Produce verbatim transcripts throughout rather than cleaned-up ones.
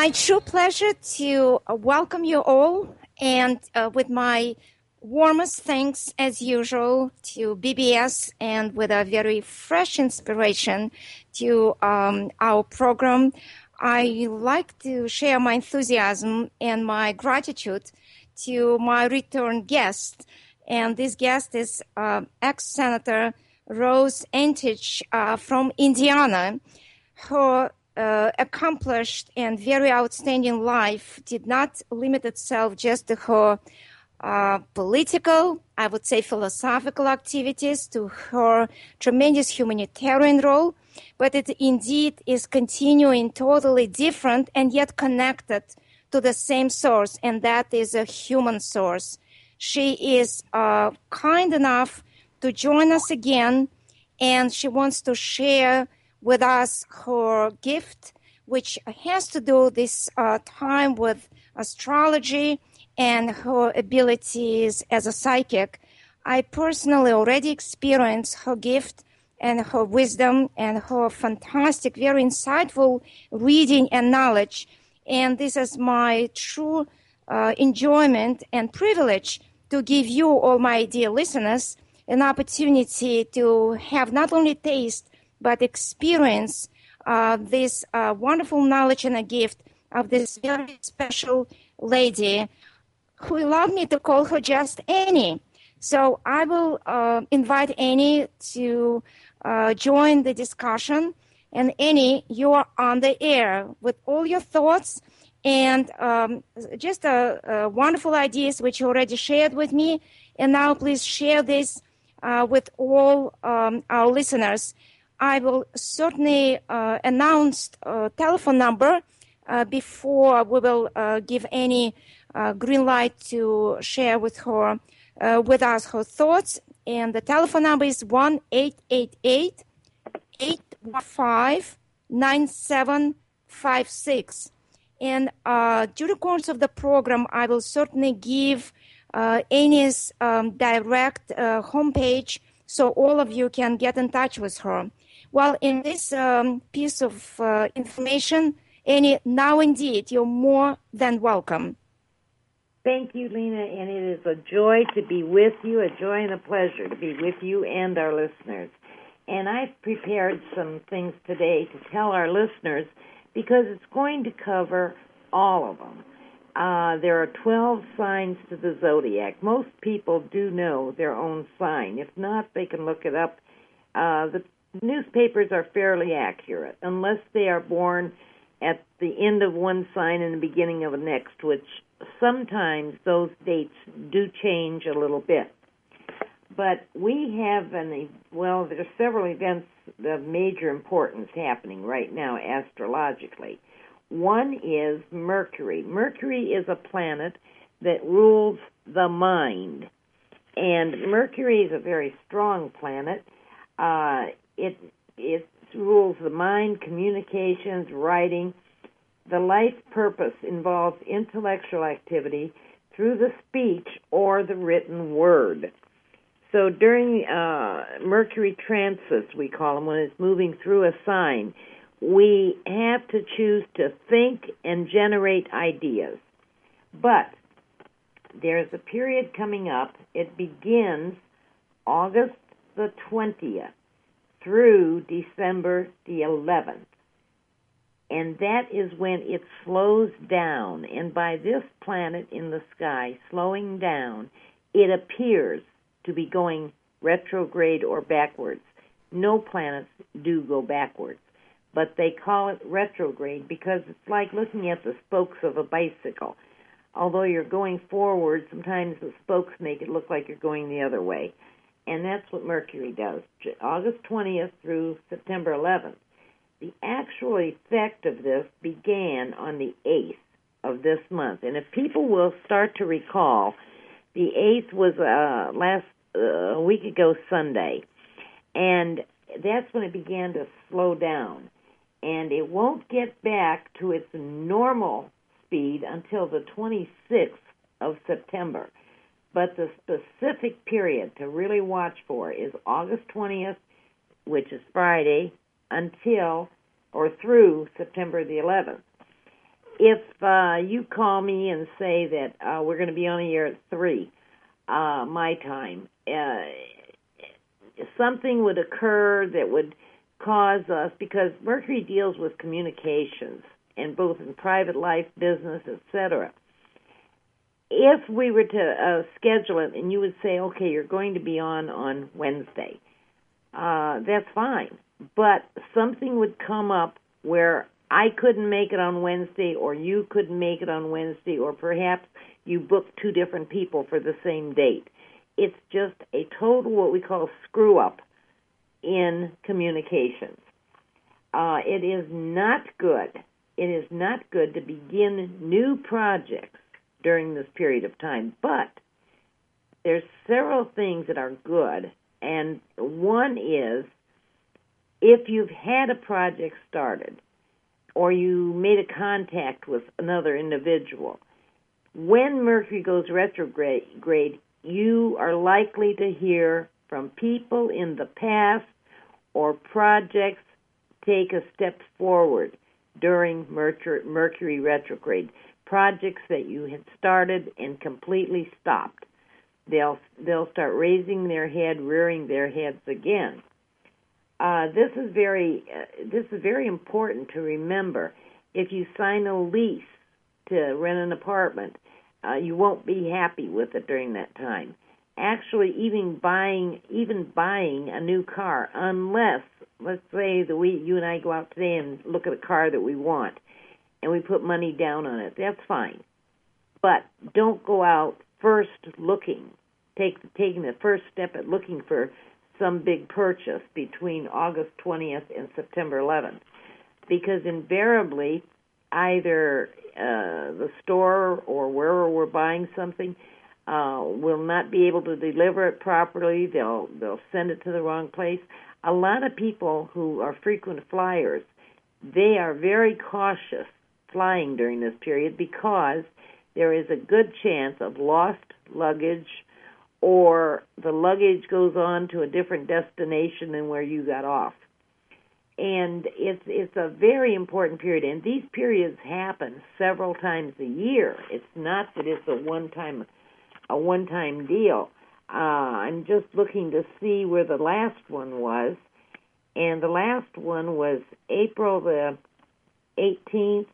my true pleasure to uh, welcome you all, and uh, with my warmest thanks, as usual, to B B S, and with a very fresh inspiration to um, our program. I like to share my enthusiasm and my gratitude to my return guest. And this guest is uh, ex-Senator Rose Antich uh, from Indiana. Her uh, accomplished and very outstanding life did not limit itself just to her uh, political, I would say philosophical activities, to her tremendous humanitarian role, but it indeed is continuing totally different and yet connected to the same source, and that is a human source. She is uh, kind enough to join us again, and she wants to share with us her gift, which has to do this uh, time with astrology and her abilities as a psychic. I personally already experienced her gift and her wisdom and her fantastic, very insightful reading and knowledge. And this is my true uh, enjoyment and privilege to give you, all my dear listeners, an opportunity to have not only taste, but experience uh, this uh, wonderful knowledge and a gift of this very special lady who allowed me to call her just Annie. So I will uh, invite Annie to uh, join the discussion. And Annie, you are on the air with all your thoughts and um, just uh, uh, wonderful ideas which you already shared with me. And now please share this uh, with all um, our listeners. I will certainly uh, announce a telephone number uh, before we will uh, give any uh, green light to share with her, uh, with us her thoughts. And the telephone number is one eight eight eight, eight one five, nine seven five six. And uh, during the course of the program, I will certainly give uh, Annie's um, direct uh, homepage so all of you can get in touch with her. Well, in this um, piece of uh, information, Annie, now indeed, you're more than welcome. Thank you, Lena, and it is a joy to be with you, a joy and a pleasure to be with you and our listeners. And I've prepared some things today to tell our listeners because it's going to cover all of them. Uh, there are twelve signs to the zodiac. Most people do know their own sign. If not, they can look it up. Uh, the newspapers are fairly accurate, unless they are born at the end of one sign and the beginning of the next, which sometimes those dates do change a little bit. But we have an, well, there's several events of major importance happening right now astrologically. One is Mercury. Mercury is a planet that rules the mind. And Mercury is a very strong planet. Uh, it it rules the mind, communications, writing. The life purpose involves intellectual activity through the speech or the written word. So during uh, Mercury transits, we call them, when it's moving through a sign, we have to choose to think and generate ideas. But there's a period coming up. It begins August the twentieth through December the eleventh. And that is when it slows down. And by this planet in the sky slowing down, it appears to be going retrograde or backwards. No planets do go backwards, but they call it retrograde because it's like looking at the spokes of a bicycle. Although you're going forward, sometimes the spokes make it look like you're going the other way. And that's what Mercury does, August twentieth through September eleventh. The actual effect of this began on the eighth of this month. And if people will start to recall, the eighth was uh, last uh, a week ago Sunday. And that's when it began to slow down. And it won't get back to its normal speed until the twenty-sixth of September. But the specific period to really watch for is August twentieth, which is Friday, until or through September the eleventh. if uh, you call me and say that uh, we're going to be on the air at three, uh, my time, uh, something would occur that would cause us, because Mercury deals with communications, and both in private life, business, et cetera. If we were to uh, schedule it and you would say, okay, you're going to be on on Wednesday, uh, that's fine. But something would come up where I couldn't make it on Wednesday, or you couldn't make it on Wednesday, or perhaps you booked two different people for the same date. It's just a total what we call screw-up in communications. Uh, it is not good. It is not good to begin new projects during this period of time. But there's several things that are good, and one is if you've had a project started or you made a contact with another individual, when Mercury goes retrograde, you are likely to hear from people in the past or projects take a step forward during Mercury retrograde. Projects that you had started and completely stopped. They'll they'll start raising their head, rearing their heads again. Uh, this is very uh, this is very important to remember. If you sign a lease to rent an apartment, uh, you won't be happy with it during that time. Actually, even buying even buying a new car, unless, let's say that we you and I go out today and look at a car that we want, and we put money down on it, that's fine. But don't go out first looking, take taking the first step at looking for some big purchase between August twentieth and September eleventh, because invariably either uh, the store or wherever we're buying something uh, will not be able to deliver it properly. They'll they'll send it to the wrong place. A lot of people who are frequent flyers, they are very cautious flying during this period because there is a good chance of lost luggage, or the luggage goes on to a different destination than where you got off. And it's it's a very important period, and these periods happen several times a year. It's not that it's a one-time a one-time deal. Uh, I'm just looking to see where the last one was, and the last one was April the eighteenth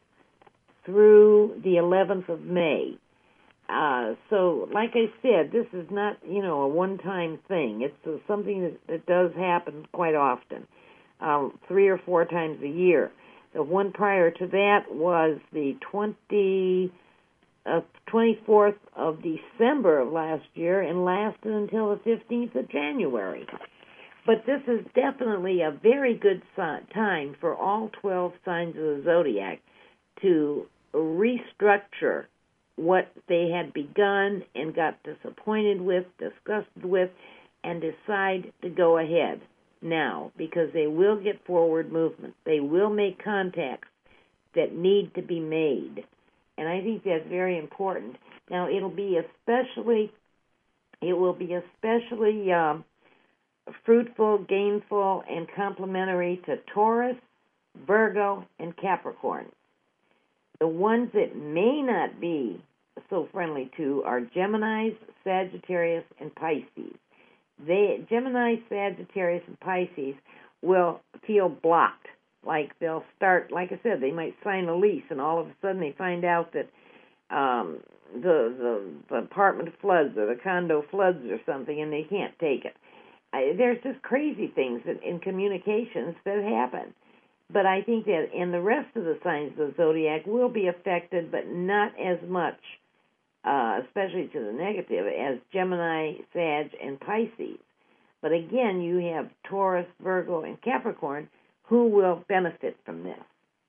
through the eleventh of May. Uh, so, like I said, this is not, you know, a one-time thing. It's uh, something that, that does happen quite often, uh, three or four times a year. The one prior to that was the twenty, uh, twenty-fourth of December of last year and lasted until the fifteenth of January. But this is definitely a very good si- time for all twelve signs of the zodiac to restructure what they had begun and got disappointed with, disgusted with, and decide to go ahead now, because they will get forward movement. They will make contacts that need to be made. And I think that's very important. Now, it'll be especially, it will be especially um, fruitful, gainful, and complementary to Taurus, Virgo, and Capricorn. The ones that may not be so friendly to are Geminis, Sagittarius, and Pisces. They, Gemini, Sagittarius, and Pisces will feel blocked. Like they'll start, like I said, they might sign a lease, and all of a sudden they find out that um, the, the the apartment floods or the condo floods or something, and they can't take it. I, there's just crazy things in, in communications that happen. But I think that in the rest of the signs of the zodiac will be affected, but not as much, uh, especially to the negative, as Gemini, Sag, and Pisces. But again, you have Taurus, Virgo, and Capricorn who will benefit from this.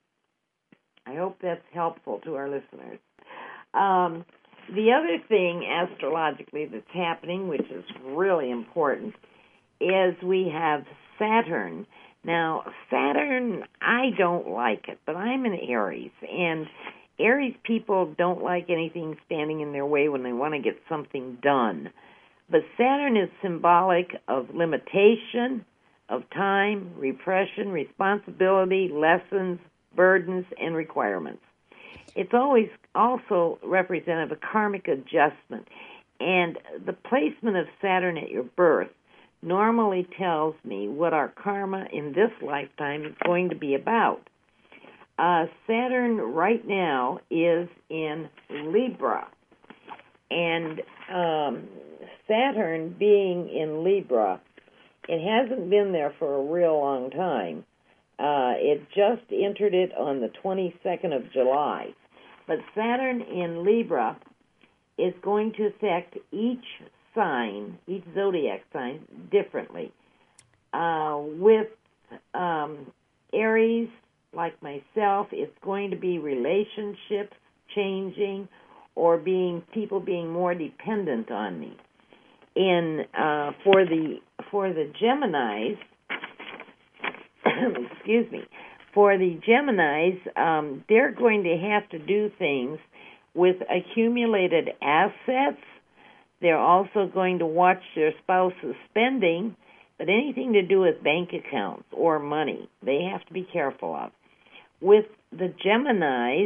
I hope that's helpful to our listeners. Um, the other thing astrologically that's happening, which is really important, is we have Saturn. Now, Saturn, I don't like it, but I'm an Aries, and Aries people don't like anything standing in their way when they want to get something done. But Saturn is symbolic of limitation, of time, repression, responsibility, lessons, burdens, and requirements. it's always also representative of karmic adjustment. And the placement of Saturn at your birth normally tells me what our karma in this lifetime is going to be about. Uh, Saturn right now is in Libra. And um, Saturn being in Libra, it hasn't been there for a real long time. Uh, it just entered it on the twenty-second of July. But Saturn in Libra is going to affect each sign, each zodiac sign, differently. Uh, with um, Aries, like myself, it's going to be relationships changing or being people being more dependent on me. In uh, for the for the Geminis, excuse me, for the Geminis, um, they're going to have to do things with accumulated assets. They're also going to watch their spouse's spending, but anything to do with bank accounts or money, they have to be careful of. With the Geminis,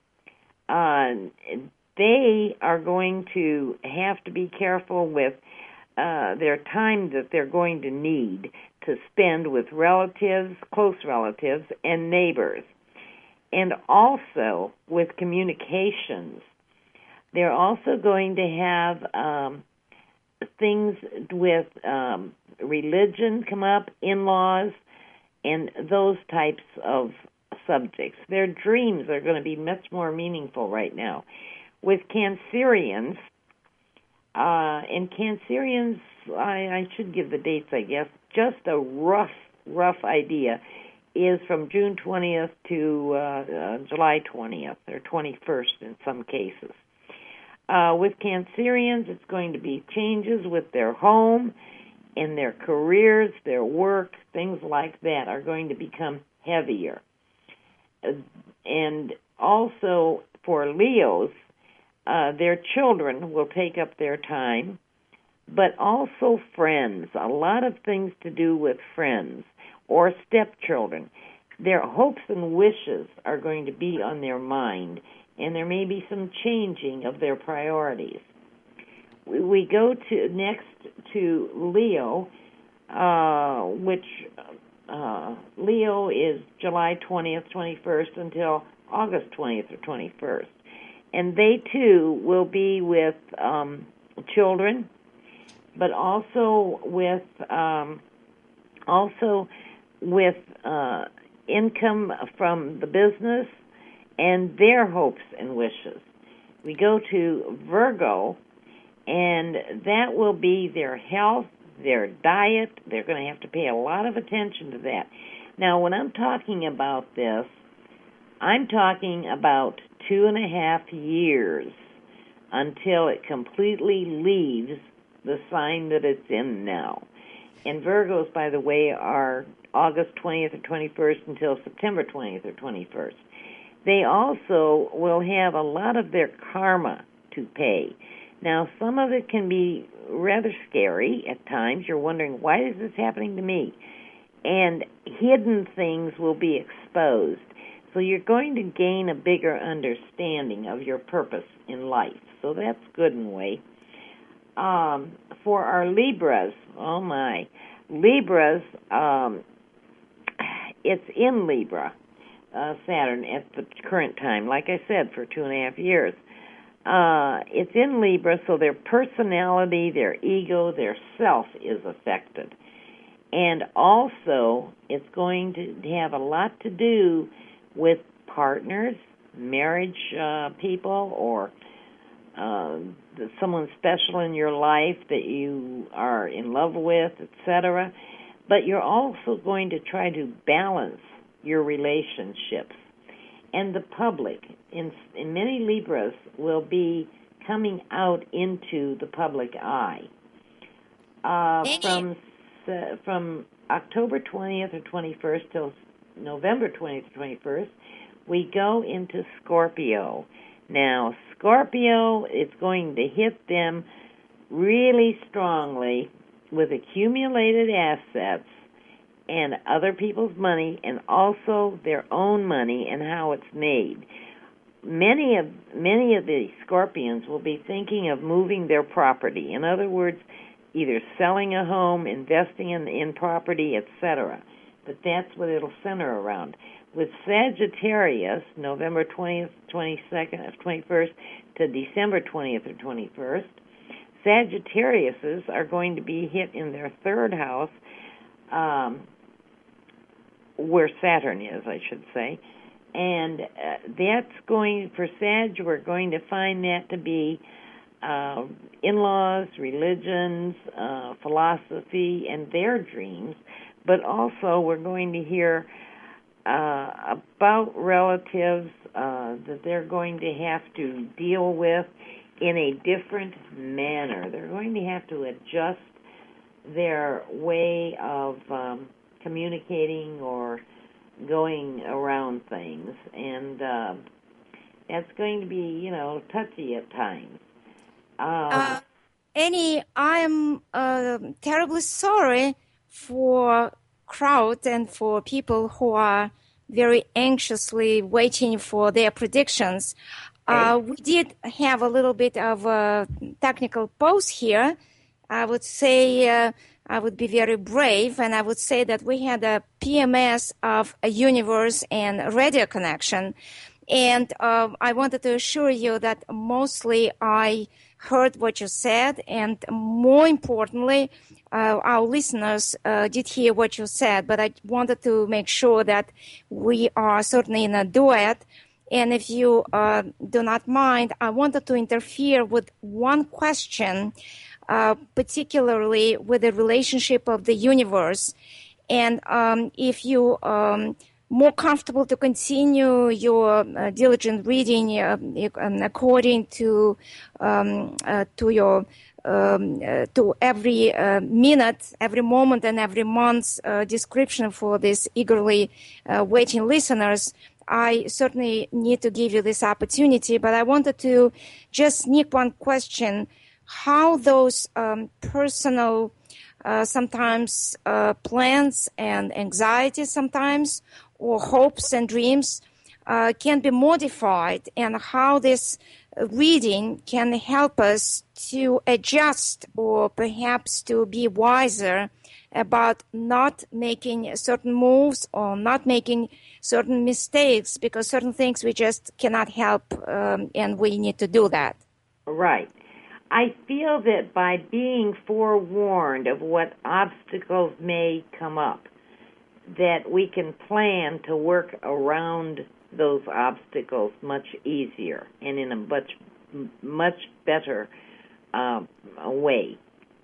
uh, they are going to have to be careful with uh, their time that they're going to need to spend with relatives, close relatives, and neighbors. And also with communications. They're also going to have um, things with um, religion come up, in-laws, and those types of subjects. Their dreams are going to be much more meaningful right now. With Cancerians, uh, and Cancerians, I, I should give the dates, I guess, just a rough, rough idea, is from June twentieth to uh, uh, July twentieth, or twenty-first in some cases. Uh, with Cancerians, it's going to be changes with their home and their careers, their work, things like that are going to become heavier. Uh, and also for Leos, uh, their children will take up their time, but also friends, a lot of things to do with friends or stepchildren. Their hopes and wishes are going to be on their mind, and there may be some changing of their priorities. We, we go to next to Leo, uh, which uh, Leo is July twentieth, twenty-first until August twentieth or twenty-first. And they, too, will be with um, children, but also with um, also with uh, income from the business and their hopes and wishes. We go to Virgo, and that will be their health, their diet. They're going to have to pay a lot of attention to that. Now, when I'm talking about this, I'm talking about two and a half years until it completely leaves the sign that it's in now. And Virgos, by the way, are August twentieth or twenty-first until September twentieth or twenty-first. They also will have a lot of their karma to pay. Now, some of it can be rather scary at times. You're wondering, why is this happening to me? And hidden things will be exposed. So you're going to gain a bigger understanding of your purpose in life. So that's good in a way. Um, for our Libras, oh my, Libras, um, it's in Libra, uh, Saturn at the current time, like I said, for two and a half years. Uh, it's in Libra, so their personality, their ego, their self is affected. And also, it's going to have a lot to do with partners, marriage uh, people, or uh, someone special in your life that you are in love with, et cetera. But you're also going to try to balance your relationships. And the public, in, in many Libras, will be coming out into the public eye. Uh, from uh, from October twentieth or twenty-first till November twentieth or twenty-first, we go into Scorpio. Now, Scorpio is going to hit them really strongly with accumulated assets and other people's money, and also their own money and how it's made. many of many of the Scorpions will be thinking of moving their property. In other words, either selling a home, investing in in property, et cetera. But that's what it'll center around. With Sagittarius, November twentieth, twenty-second, twenty-first to December twentieth or twenty-first, Sagittariuses are going to be hit in their third house, um, where Saturn is, I should say. And uh, that's going, for Sag, we're going to find that to be uh, in-laws, religions, uh, philosophy, and their dreams. But also we're going to hear uh, about relatives uh, that they're going to have to deal with in a different manner. They're going to have to adjust their way of um, communicating or going around things, and uh, that's going to be, you know, touchy at times. Um, uh, Annie, I'm uh, terribly sorry for crowd and for people who are very anxiously waiting for their predictions. Uh, we did have a little bit of a technical pause here. I would say uh, I would be very brave, and I would say that we had a P M S of a universe and radio connection. And uh, I wanted to assure you that mostly I heard what you said, and more importantly, uh, our listeners uh, did hear what you said, but I wanted to make sure that we are certainly in a duet. And if you uh, do not mind, I wanted to interfere with one question, uh, particularly with the relationship of the universe. And um, if you um, more comfortable to continue your uh, diligent reading uh, according to um, uh, to your um, uh, to every uh, minute, every moment, and every month's uh, description for these eagerly uh, waiting listeners, I certainly need to give you this opportunity. But I wanted to just sneak one question: how those um, personal uh, sometimes uh, plans and anxieties sometimes, or hopes and dreams uh, can be modified, and how this reading can help us to adjust or perhaps to be wiser about not making certain moves or not making certain mistakes, because certain things we just cannot help, um, and we need to do that. Right. I feel that by being forewarned of what obstacles may come up, that we can plan to work around those obstacles much easier and in a much, much better uh, way.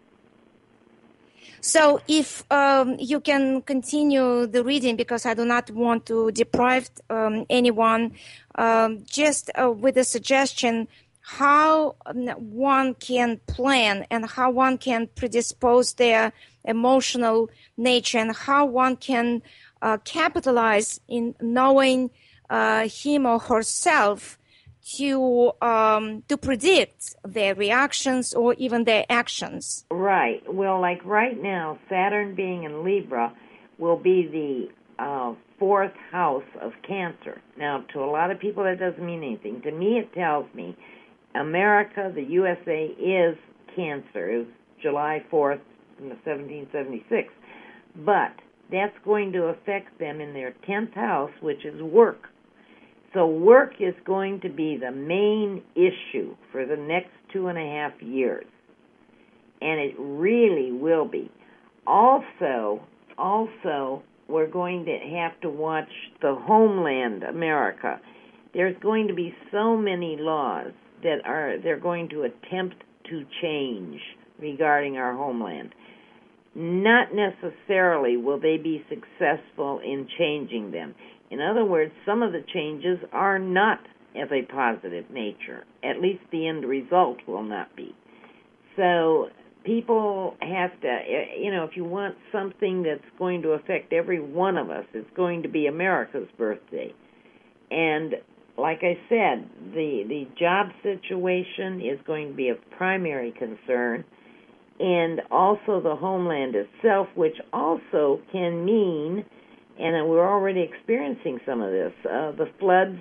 So if um, you can continue the reading, because I do not want to deprive um, anyone, um, just uh, with a suggestion how one can plan and how one can predispose their emotional nature, and how one can uh, capitalize in knowing uh, him or herself to um, to predict their reactions or even their actions. Right. Well, like right now, Saturn being in Libra will be the uh, fourth house of Cancer. Now, to a lot of people, that doesn't mean anything. To me, it tells me America, the U S A, is Cancer. It was July fourth, seventeen seventy-six. But that's going to affect them in their tenth house, which is work. So work is going to be the main issue for the next two and a half years. And it really will be. Also, also, we're going to have to watch the homeland, America. There's going to be so many laws that are they're going to attempt to change regarding our homeland. Not necessarily will they be successful in changing them. In other words, some of the changes are not of a positive nature. At least the end result will not be. So people have to, you know, if you want something that's going to affect every one of us, it's going to be America's birthday. And like I said, the, the job situation is going to be of primary concern, and also the homeland itself, which also can mean, and we're already experiencing some of this, uh, the floods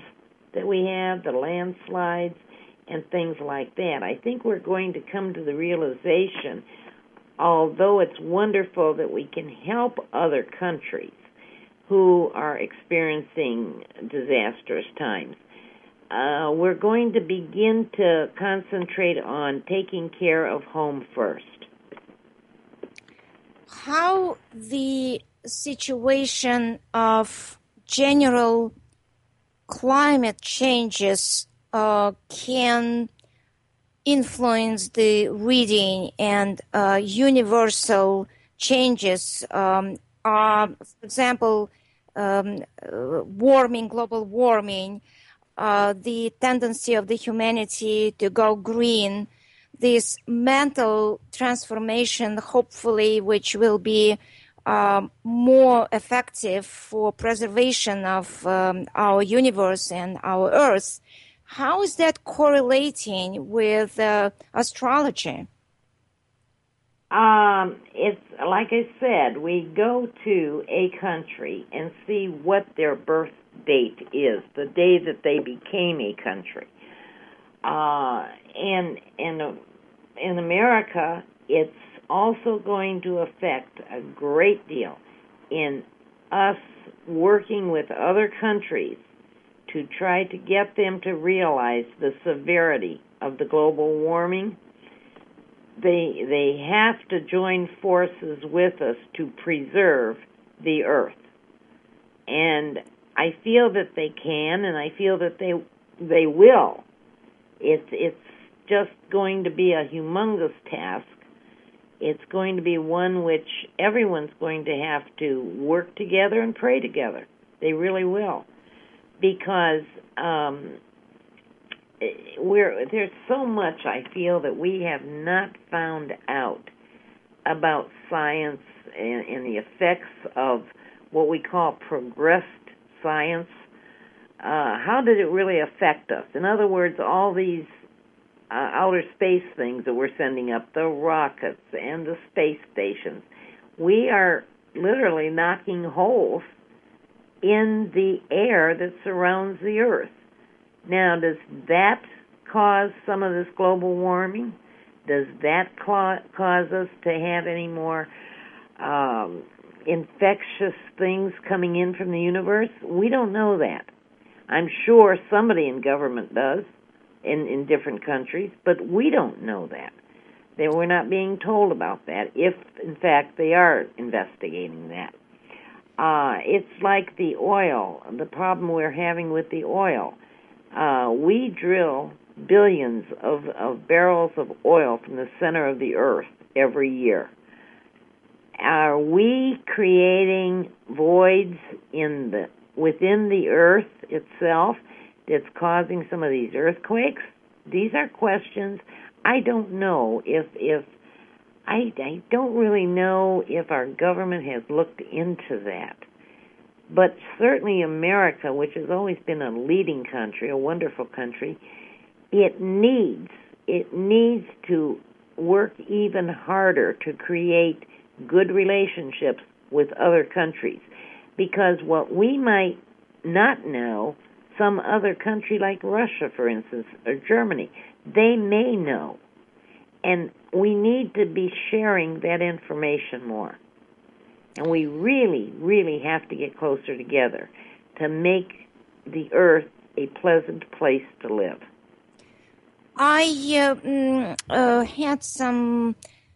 that we have, the landslides, and things like that. I think we're going to come to the realization, although it's wonderful that we can help other countries who are experiencing disastrous times, uh, we're going to begin to concentrate on taking care of home first. How the situation of general climate changes uh, can influence the reading and uh, universal changes, um, are, for example, um, uh, warming, global warming, uh, the tendency of the humanity to go green, this mental transformation, hopefully, which will be um, more effective for preservation of um, our universe and our Earth. How is that correlating with uh, astrology? Um, it's like I said, we go to a country and see what their birth date is, the day that they became a country. Uh, and and uh, in America, it's also going to affect a great deal in us working with other countries to try to get them to realize the severity of the global warming. They they have to join forces with us to preserve the earth. And I feel that they can, and I feel that they they will. It's it's just going to be a humongous task. It's going to be one which everyone's going to have to work together and pray together. They really will. Because um, we're, there's so much, I feel, that we have not found out about science and, and the effects of what we call progressed science. Uh, how did it really affect us? In other words, all these uh, outer space things that we're sending up, the rockets and the space stations, we are literally knocking holes in the air that surrounds the Earth. Now, does that cause some of this global warming? Does that cla- cause us to have any more um, infectious things coming in from the universe? We don't know that. I'm sure somebody in government does in, in different countries, but we don't know that. That we're not being told about that, if, in fact, they are investigating that. Uh, it's like the oil, the problem we're having with the oil. Uh, we drill billions of, of barrels of oil from the center of the earth every year. Are we creating voids in the within the earth itself that's causing some of these earthquakes? These are questions. I don't know if if I, I don't really know if our government has looked into that. But certainly America, which has always been a leading country, a wonderful country, it needs it needs to work even harder to create good relationships with other countries. Because what we might not know, some other country like Russia, for instance, or Germany, they may know. And we need to be sharing that information more. And we really, really have to get closer together to make the earth a pleasant place to live. I uh, mm, uh, had some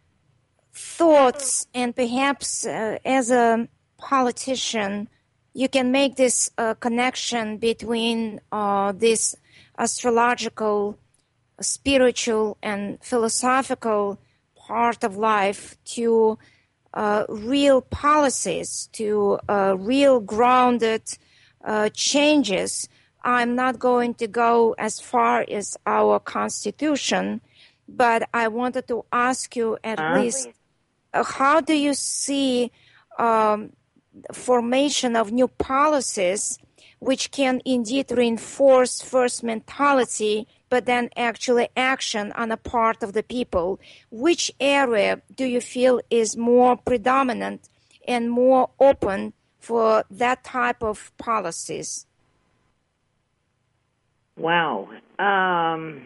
thoughts, and perhaps uh, as a politician, you can make this uh, connection between uh, this astrological, spiritual, and philosophical part of life to uh, real policies, to uh, real grounded uh, changes. I'm not going to go as far as our Constitution, but I wanted to ask you at Huh? least, uh, how do you see um, formation of new policies which can indeed reinforce first mentality, but then actually action on the part of the people? Which area do you feel is more predominant and more open for that type of policies? Wow. Um,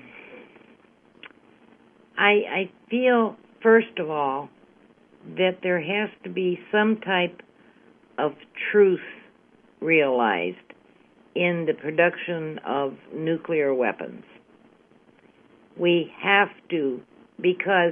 I I feel, first of all, that there has to be some type of truth realized in the production of nuclear weapons. We have to, because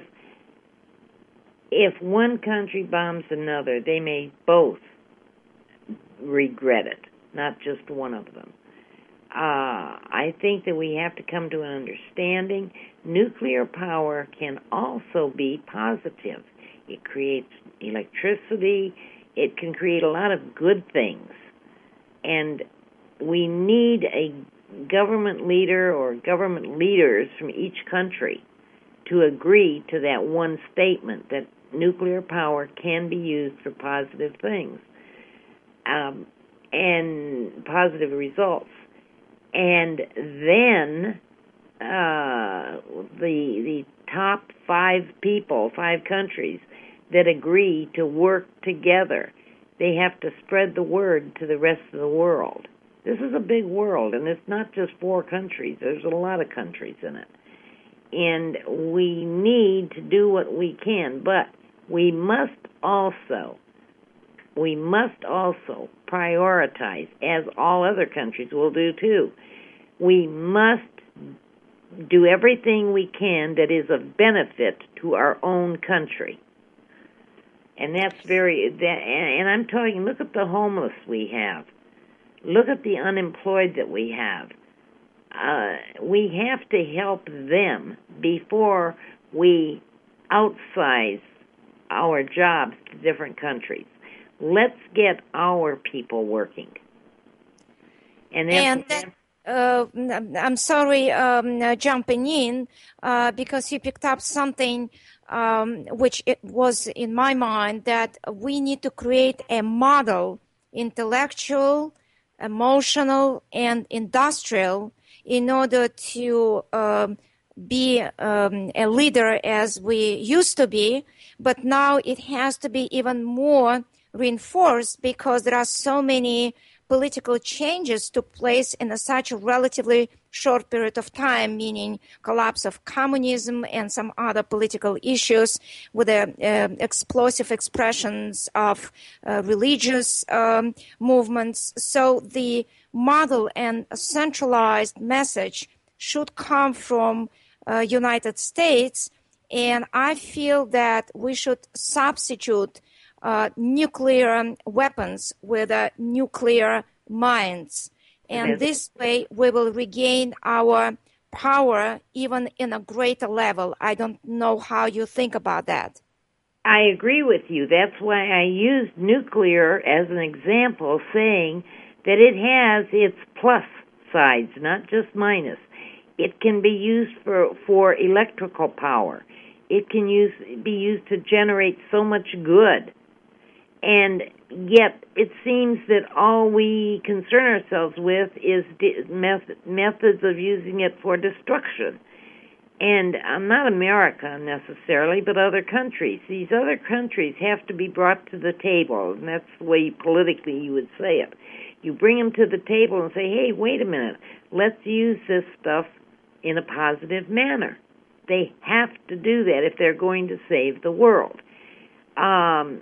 if one country bombs another, they may both regret it, not just one of them. Uh, I think that we have to come to an understanding. Nuclear power can also be positive. It creates electricity. It can create a lot of good things. And we need a government leader or government leaders from each country to agree to that one statement that nuclear power can be used for positive things um, and positive results. And then uh, the the top five people, five countries that agree to work together, they have to spread the word to the rest of the world. This is a big world, and it's not just four countries. There's a lot of countries in it. And we need to do what we can, but we must also, we must also prioritize, as all other countries will do too. We must do everything we can that is of benefit to our own country. And that's very, that, and I'm talking, look at the homeless we have. Look at the unemployed that we have. Uh, we have to help them before we outsize our jobs to different countries. Let's get our people working. And, and that, uh, I'm sorry, um, uh, jumping in, uh, because you picked up something um, which it was in my mind, that we need to create a model, intellectual, emotional, and industrial, in order to um, be um, a leader as we used to be. But now it has to be even more reinforced because there are so many political changes took place in a, such a relatively short period of time, meaning collapse of communism and some other political issues with the uh, explosive expressions of uh, religious um, movements. So the model and a centralized message should come from uh, United States, and I feel that we should substitute Uh, nuclear weapons with uh, nuclear minds. And this way we will regain our power even in a greater level. I don't know how you think about that. I agree with you. That's why I used nuclear as an example, saying that it has its plus sides, not just minus. It can be used for, for electrical power. It can use, be used to generate so much good. And yet it seems that all we concern ourselves with is method, methods of using it for destruction. And um, not America necessarily, but other countries. These other countries have to be brought to the table, and that's the way politically you would say it. You bring them to the table and say, hey, wait a minute, let's use this stuff in a positive manner. They have to do that if they're going to save the world. Um...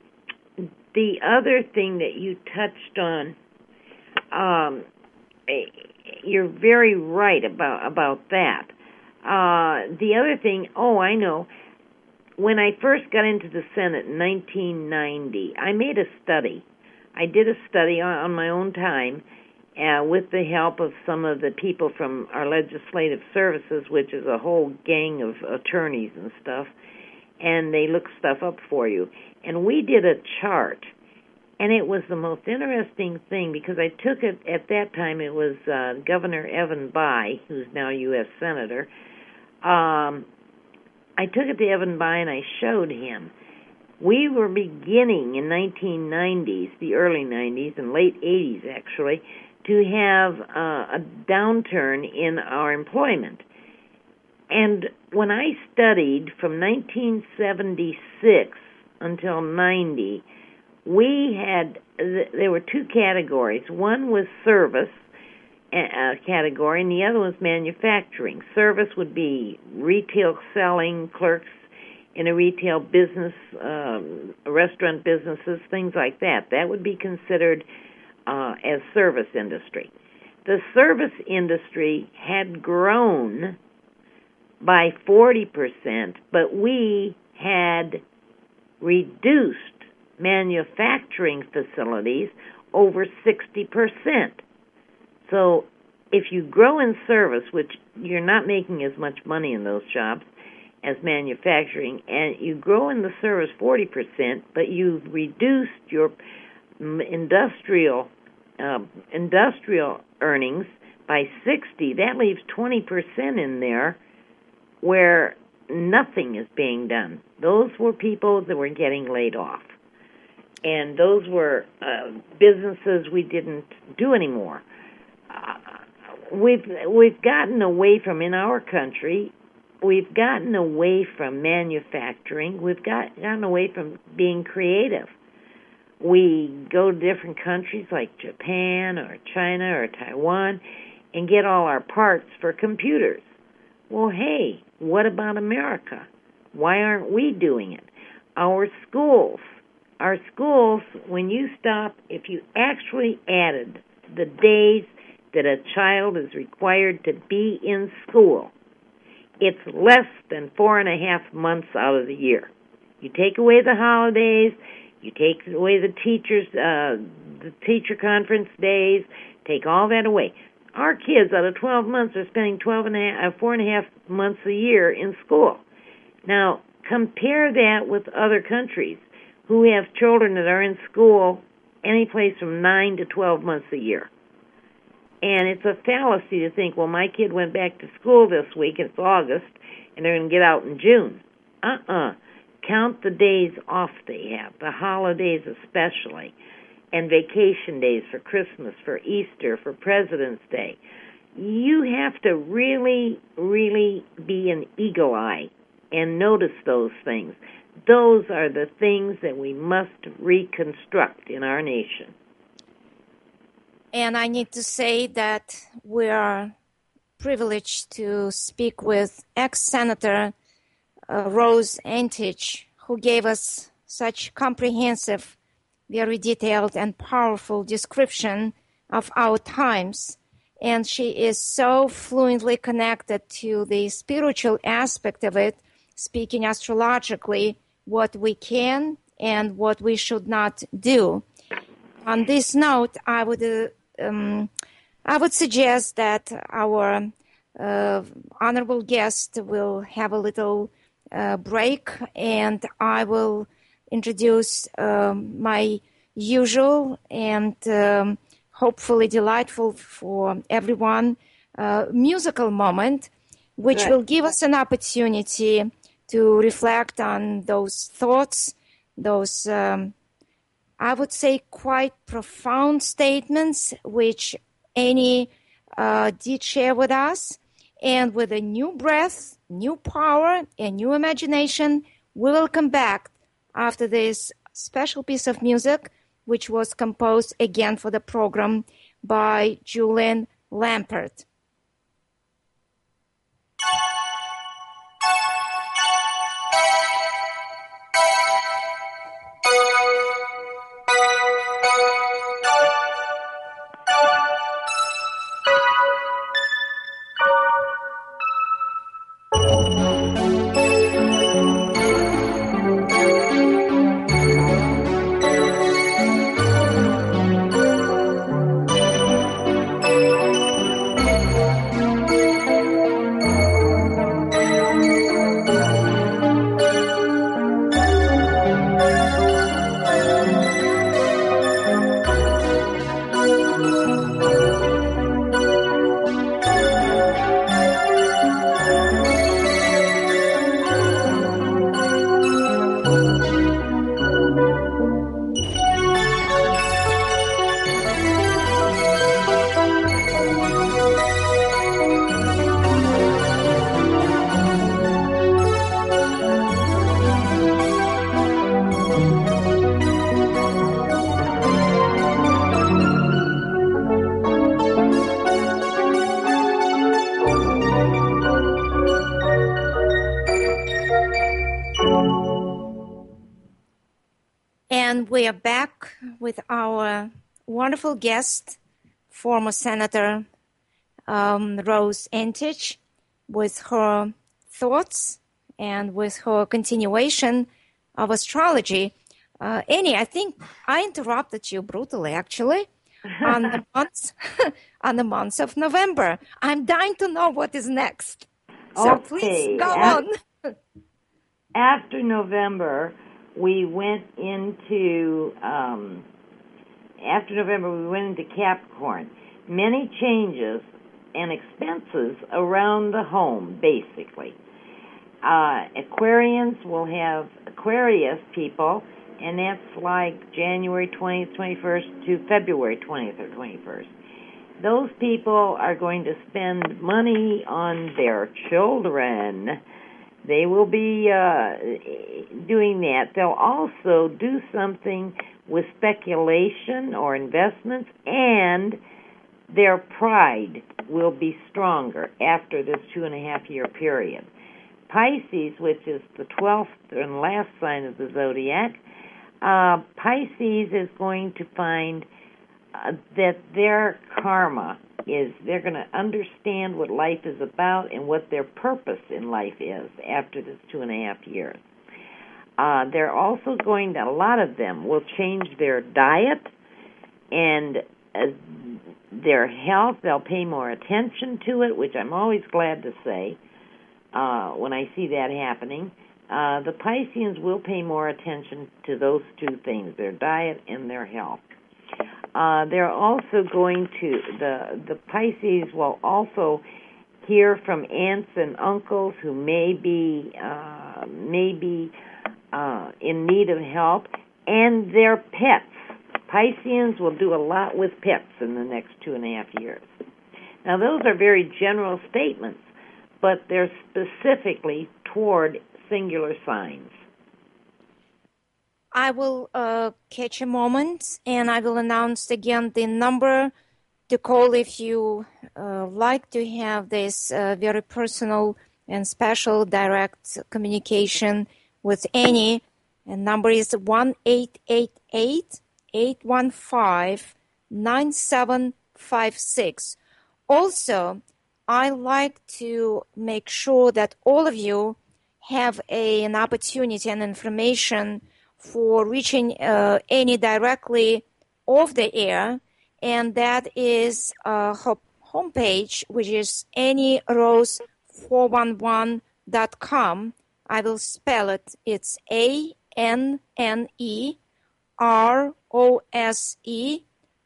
The other thing that you touched on, um, you're very right about about that. Uh, the other thing, oh, I know. When I first got into the Senate in nineteen ninety, I made a study. I did a study on, on my own time uh, with the help of some of the people from our legislative services, which is a whole gang of attorneys and stuff, and they look stuff up for you. And we did a chart, and it was the most interesting thing because I took it, at that time it was uh, Governor Evan Bayh, who's now U S Senator. Um, I took it to Evan Bayh and I showed him. We were beginning in nineteen nineties, the early nineties, and late eighties actually, to have uh, a downturn in our employment. And when I studied from nineteen seventy-six until ninety, we had, there were two categories. One was service, uh, category, and the other was manufacturing. Service would be retail selling, clerks in a retail business, um, restaurant businesses, things like that. That would be considered uh, as service industry. The service industry had grown by forty percent, but we had reduced manufacturing facilities over sixty percent. So if you grow in service, which you're not making as much money in those jobs as manufacturing, and you grow in the service forty percent, but you've reduced your industrial uh, industrial earnings by sixty, that leaves twenty percent in there where nothing is being done. Those were people that were getting laid off. And those were uh, businesses we didn't do anymore. Uh, we've we've gotten away from, in our country, we've gotten away from manufacturing. We've got, gotten away from being creative. We go to different countries like Japan or China or Taiwan and get all our parts for computers. Well, hey, what about America? Why aren't we doing it? Our schools. Our schools, when you stop, if you actually added the days that a child is required to be in school, it's less than four and a half months out of the year. You take away the holidays, you take away the teachers, uh, the teacher conference days, take all that away. Our kids, out of twelve months, are spending twelve and a half, uh, four and a half months a year in school. Now, compare that with other countries who have children that are in school any place from nine to twelve months a year. And it's a fallacy to think, well, my kid went back to school this week, it's August, and they're going to get out in June. Uh-uh. Count the days off they have, the holidays especially, and vacation days for Christmas, for Easter, for President's Day. You have to really, really be an eagle eye and notice those things. Those are the things that we must reconstruct in our nation. And I need to say that we are privileged to speak with ex-Senator uh, Rose Antich, who gave us such comprehensive, very detailed and powerful description of our times. And she is so fluently connected to the spiritual aspect of it, speaking astrologically, what we can and what we should not do. On this note, I would uh, um, I would suggest that our uh, honorable guest will have a little uh, break, and I will introduce um, my usual and um, hopefully delightful for everyone uh, musical moment, which Right. will give us an opportunity to reflect on those thoughts, those, um, I would say, quite profound statements which Annie uh, did share with us. And with a new breath, new power, and new imagination, we will come back after this special piece of music, which was composed again for the program by Julian Lampert. And we are back with our wonderful guest, former Senator um, Rose Antich, with her thoughts and with her continuation of astrology. Uh, Annie, I think I interrupted you brutally, actually, on the months on the months of November. I'm dying to know what is next. So Okay. please go Af- on. After November, we went into um, after November we went into Capricorn. Many changes and expenses around the home, basically. Uh, Aquarians will have Aquarius people, and that's like January twentieth, twenty-first to February twentieth or twenty-first. Those people are going to spend money on their children. They will be uh, doing that. They'll also do something with speculation or investments, and their pride will be stronger after this two and a half year period. Pisces, which is the twelfth and last sign of the zodiac, uh, Pisces is going to find uh, that their karma is, they're going to understand what life is about and what their purpose in life is after this two and a half years. Uh, they're also going to, a lot of them will change their diet and uh, their health. They'll pay more attention to it, which I'm always glad to say uh, when I see that happening. Uh, the Pisceans will pay more attention to those two things, their diet and their health. Uh, they're also going to, the, the Pisces will also hear from aunts and uncles who may be, uh, may be uh, in need of help, and their pets. Pisceans will do a lot with pets in the next two and a half years. Now, those are very general statements, but they're specifically toward singular signs. I will uh, catch a moment, and I will announce again the number to call if you uh, like to have this uh, very personal and special direct communication with Annie. And number is one eight eight eight, eight one five, nine seven five six. Also, I like to make sure that all of you have a, an opportunity and information for reaching uh, Annie directly off the air, and that is uh, her homepage, which is annie rose four one one dot com. I will spell it. It's A N N E R O S E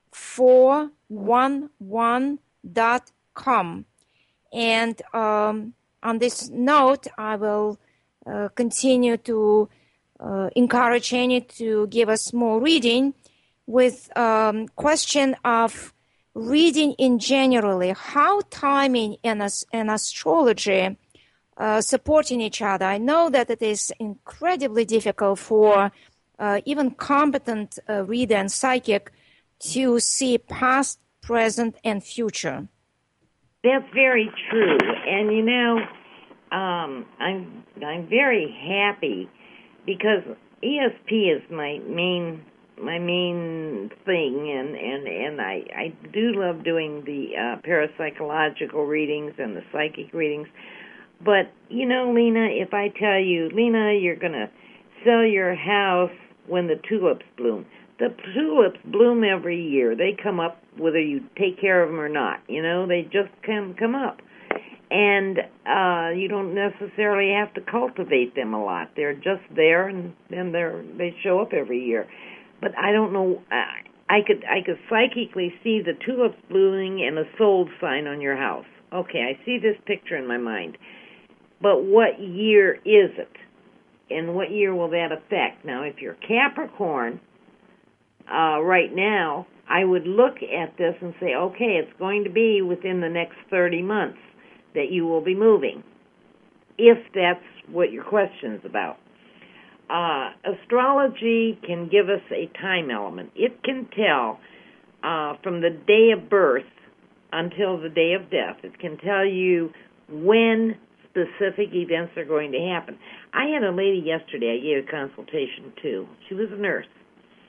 four one one dot com. And um, on this note, I will uh, continue to Uh, encourage Annie to give us more reading with um, question of reading in generally, how timing and, as, and astrology uh, supporting each other. I know that it is incredibly difficult for uh, even competent uh, reader and psychic to see past, present, and future. That's very true, and you know, um, I'm I'm very happy. Because E S P is my main my main thing, and, and, and I, I do love doing the uh, parapsychological readings and the psychic readings. But, you know, Lena, if I tell you, Lena, you're going to sell your house when the tulips bloom. The tulips bloom every year. They come up whether you take care of them or not. You know, they just come, come up. And uh, you don't necessarily have to cultivate them a lot. They're just there, and then they're they show up every year. But I don't know. I, I could I could psychically see the tulips blooming and a sold sign on your house. Okay, I see this picture in my mind. But what year is it, and what year will that affect? Now, if you're Capricorn, uh, right now, I would look at this and say, okay, it's going to be within the next thirty months. That you will be moving, if that's what your question's about. Uh, astrology can give us a time element. It can tell uh, from the day of birth until the day of death. It can tell you when specific events are going to happen. I had a lady yesterday I gave a consultation to. She was a nurse,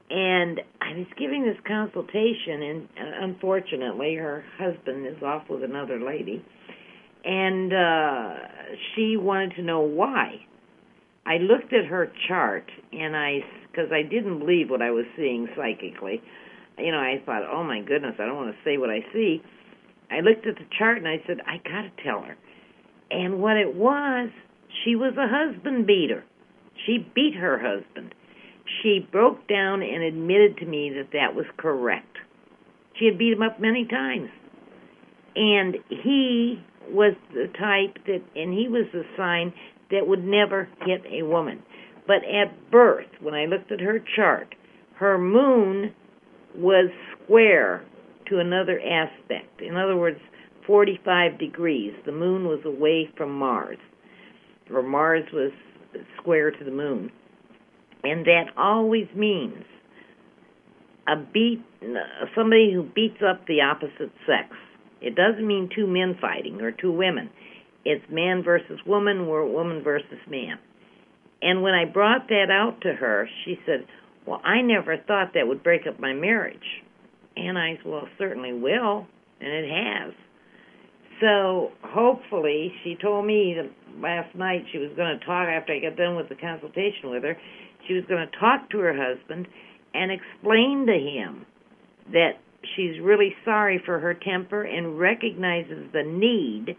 And I was giving this consultation, and uh, unfortunately, her husband is off with another lady, and uh, she wanted to know why. I looked at her chart, and I, because I didn't believe what I was seeing psychically, you know, I thought, oh my goodness, I don't want to say what I see. I looked at the chart, and I said, I got to tell her. And what it was, she was a husband beater. She beat her husband. She broke down and admitted to me that that was correct. She had beat him up many times. And he was the type that, and he was the sign that would never hit a woman. But at birth, when I looked at her chart, her moon was square to another aspect. In other words, forty-five degrees. The moon was away from Mars, or Mars was square to the moon. And that always means a beat, somebody who beats up the opposite sex. It doesn't mean two men fighting or two women. It's man versus woman or woman versus man. And when I brought that out to her, she said, well, I never thought that would break up my marriage. And I said, well, it certainly will, and it has. So hopefully, she told me last night she was going to talk, after I got done with the consultation with her, she was going to talk to her husband and explain to him that she's really sorry for her temper and recognizes the need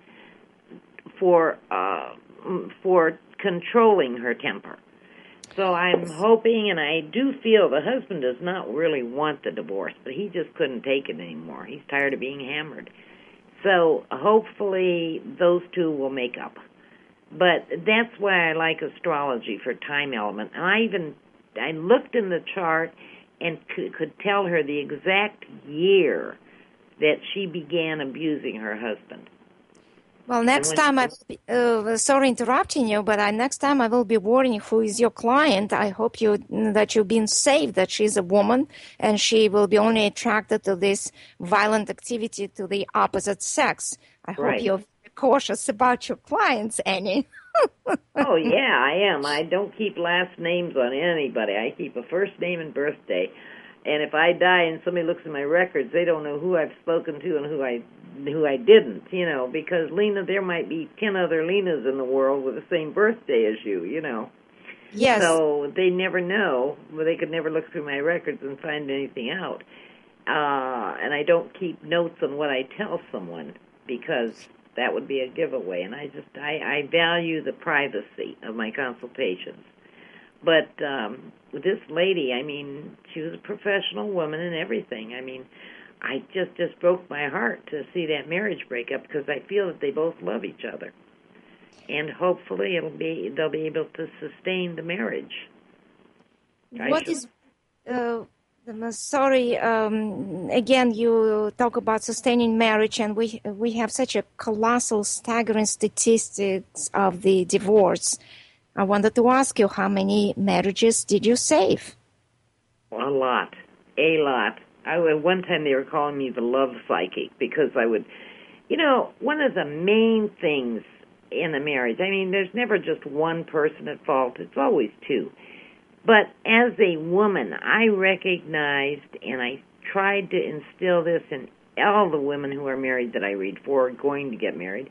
for uh, for controlling her temper. So I'm hoping, and I do feel the husband does not really want the divorce, but he just couldn't take it anymore. He's tired of being hammered. So hopefully those two will make up. But that's why I like astrology for time element. And I even I looked in the chart and could, could tell her the exact year that she began abusing her husband. Well, next time, I uh, sorry interrupting you, but I, next time I will be warning who is your client. I hope you that you've been saved, that she's a woman and she will be only attracted to this violent activity to the opposite sex. I hope right. you're cautious about your clients, Annie. Oh, yeah, I am. I don't keep last names on anybody. I keep a first name and birthday. And if I die and somebody looks at my records, they don't know who I've spoken to and who I who I didn't, you know, because, Lena, there might be ten other Lenas in the world with the same birthday as you, you know. Yes. So they never know. Well, they could never look through my records and find anything out. Uh, and I don't keep notes on what I tell someone because that would be a giveaway. And I just, I, I value the privacy of my consultations. But um, with this lady, I mean, she was a professional woman and everything. I mean, I just, just broke my heart to see that marriage break up because I feel that they both love each other. And hopefully it'll be they'll be able to sustain the marriage. What is, uh, sorry, um, again, you talk about sustaining marriage, and we we have such a colossal, staggering statistics of the divorce. I wanted to ask you, how many marriages did you save? A lot, a lot. I would, one time they were calling me the love psychic because I would, you know, one of the main things in a marriage, I mean, there's never just one person at fault. It's always two. But as a woman, I recognized, and I tried to instill this in all the women who are married that I read for, or going to get married,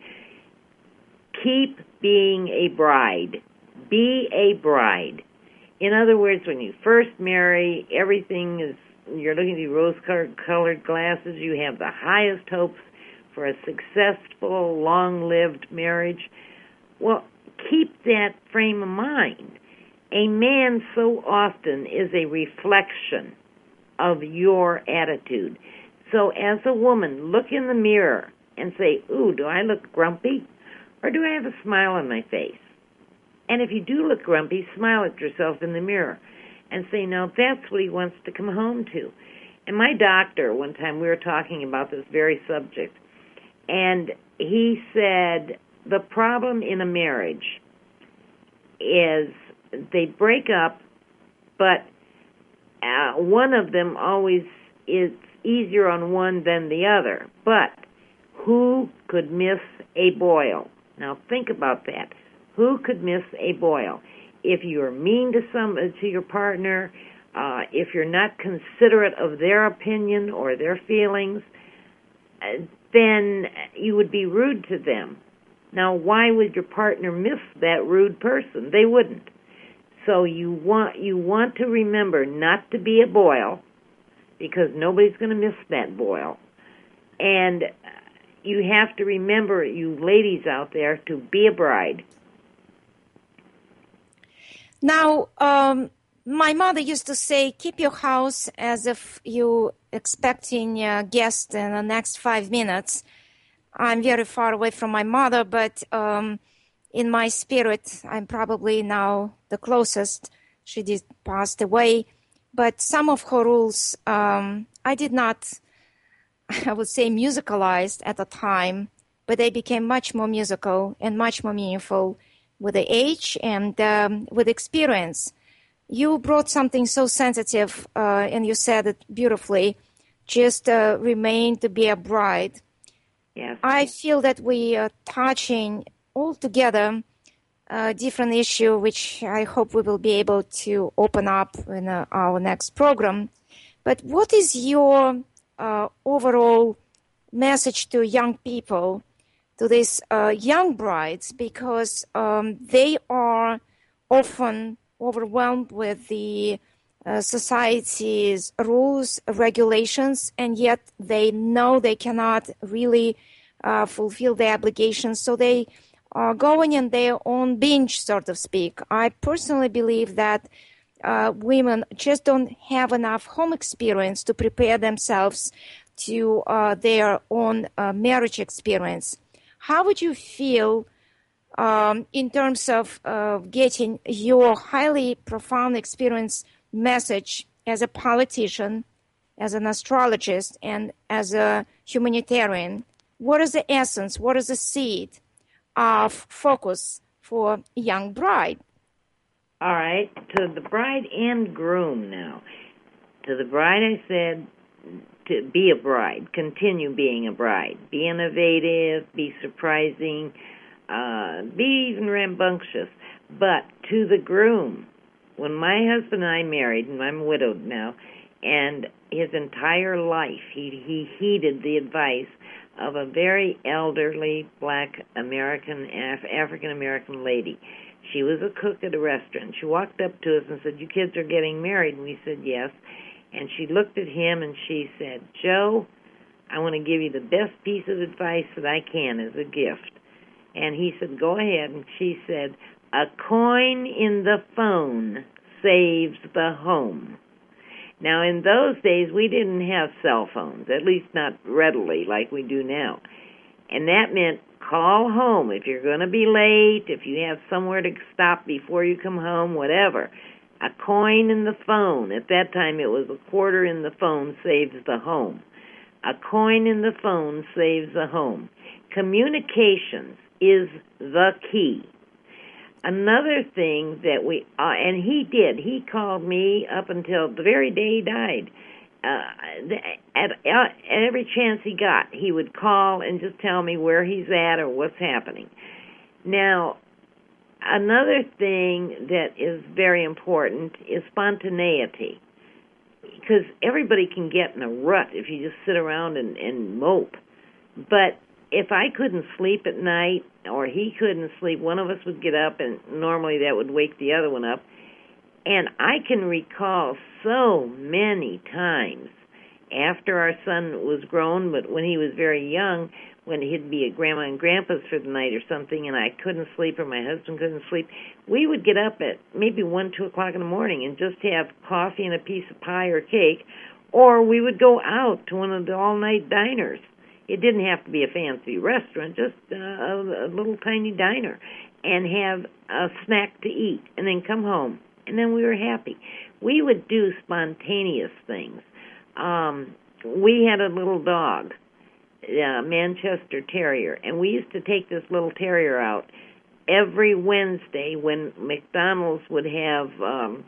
keep being a bride. Be a bride. In other words, when you first marry, everything is, you're looking through rose-colored glasses. You have the highest hopes for a successful, long-lived marriage. Well, keep that frame of mind. A man so often is a reflection of your attitude. So as a woman, look in the mirror and say, ooh, do I look grumpy? Or do I have a smile on my face? And if you do look grumpy, smile at yourself in the mirror and say, no, that's what he wants to come home to. And my doctor, one time we were talking about this very subject, and he said the problem in a marriage is they break up, but uh, one of them always is easier on one than the other. But who could miss a boil? Now think about that. Who could miss a boil? If you're mean to some to your partner, Uh, if you're not considerate of their opinion or their feelings, uh, then you would be rude to them. Now, why would your partner miss that rude person? They wouldn't. So you want you want to remember not to be a boil, because nobody's going to miss that boil. And you have to remember, you ladies out there, to be a bride. Now, um, my mother used to say, keep your house as if you're expecting a guest in the next five minutes. I'm very far away from my mother, but um, in my spirit, I'm probably now the closest. She did passed away. But some of her rules, um, I did not, I would say, musicalized at the time, but they became much more musical and much more meaningful with the age and um, with experience. You brought something so sensitive, uh, and you said it beautifully, just uh, remain to be a bride. Yes. I feel that we are touching altogether a different issue, which I hope we will be able to open up in uh, our next program. But what is your uh, overall message to young people, to these uh, young brides, because um, they are often overwhelmed with the uh, society's rules, regulations, and yet they know they cannot really uh, fulfill their obligations, so they are going in their own binge, so to speak. I personally believe that uh, women just don't have enough home experience to prepare themselves to uh, their own uh, marriage experience. How would you feel um, in terms of uh, getting your highly profound experience message as a politician, as an astrologist, and as a humanitarian? What is the essence? What is the seed of focus for a young bride? All right, to the bride and groom now. To the bride, I said, to be a bride, continue being a bride. Be innovative, be surprising, uh, be even rambunctious. But to the groom, when my husband and I married, and I'm widowed now, and his entire life he, he heeded the advice of a very elderly black American, Af- African-American lady. She was a cook at a restaurant. She walked up to us and said, "You kids are getting married?" And we said, "Yes." And she looked at him and she said, "Joe, I want to give you the best piece of advice that I can as a gift." And he said, "Go ahead." And she said, "A coin in the phone saves the home." Now, in those days, we didn't have cell phones, at least not readily like we do now. And that meant call home if you're going to be late, if you have somewhere to stop before you come home, whatever. A coin in the phone. At that time, it was a quarter in the phone saves the home. A coin in the phone saves the home. Communications is the key. Another thing that we, uh, and he did, he called me up until the very day he died. Uh, at, at every chance he got, he would call and just tell me where he's at or what's happening. Now, another thing that is very important is spontaneity, because everybody can get in a rut if you just sit around and, and mope. But if I couldn't sleep at night or he couldn't sleep, one of us would get up, and normally that would wake the other one up. And I can recall so many times after our son was grown, but when he was very young, when he'd be at Grandma and Grandpa's for the night or something, and I couldn't sleep or my husband couldn't sleep, we would get up at maybe one, two o'clock in the morning and just have coffee and a piece of pie or cake, or we would go out to one of the all-night diners. It didn't have to be a fancy restaurant, just uh, a, a little tiny diner, and have a snack to eat, and then come home, and then we were happy. We would do spontaneous things. Um, we had a little dog, a Manchester Terrier, and we used to take this little terrier out every Wednesday when McDonald's would have um,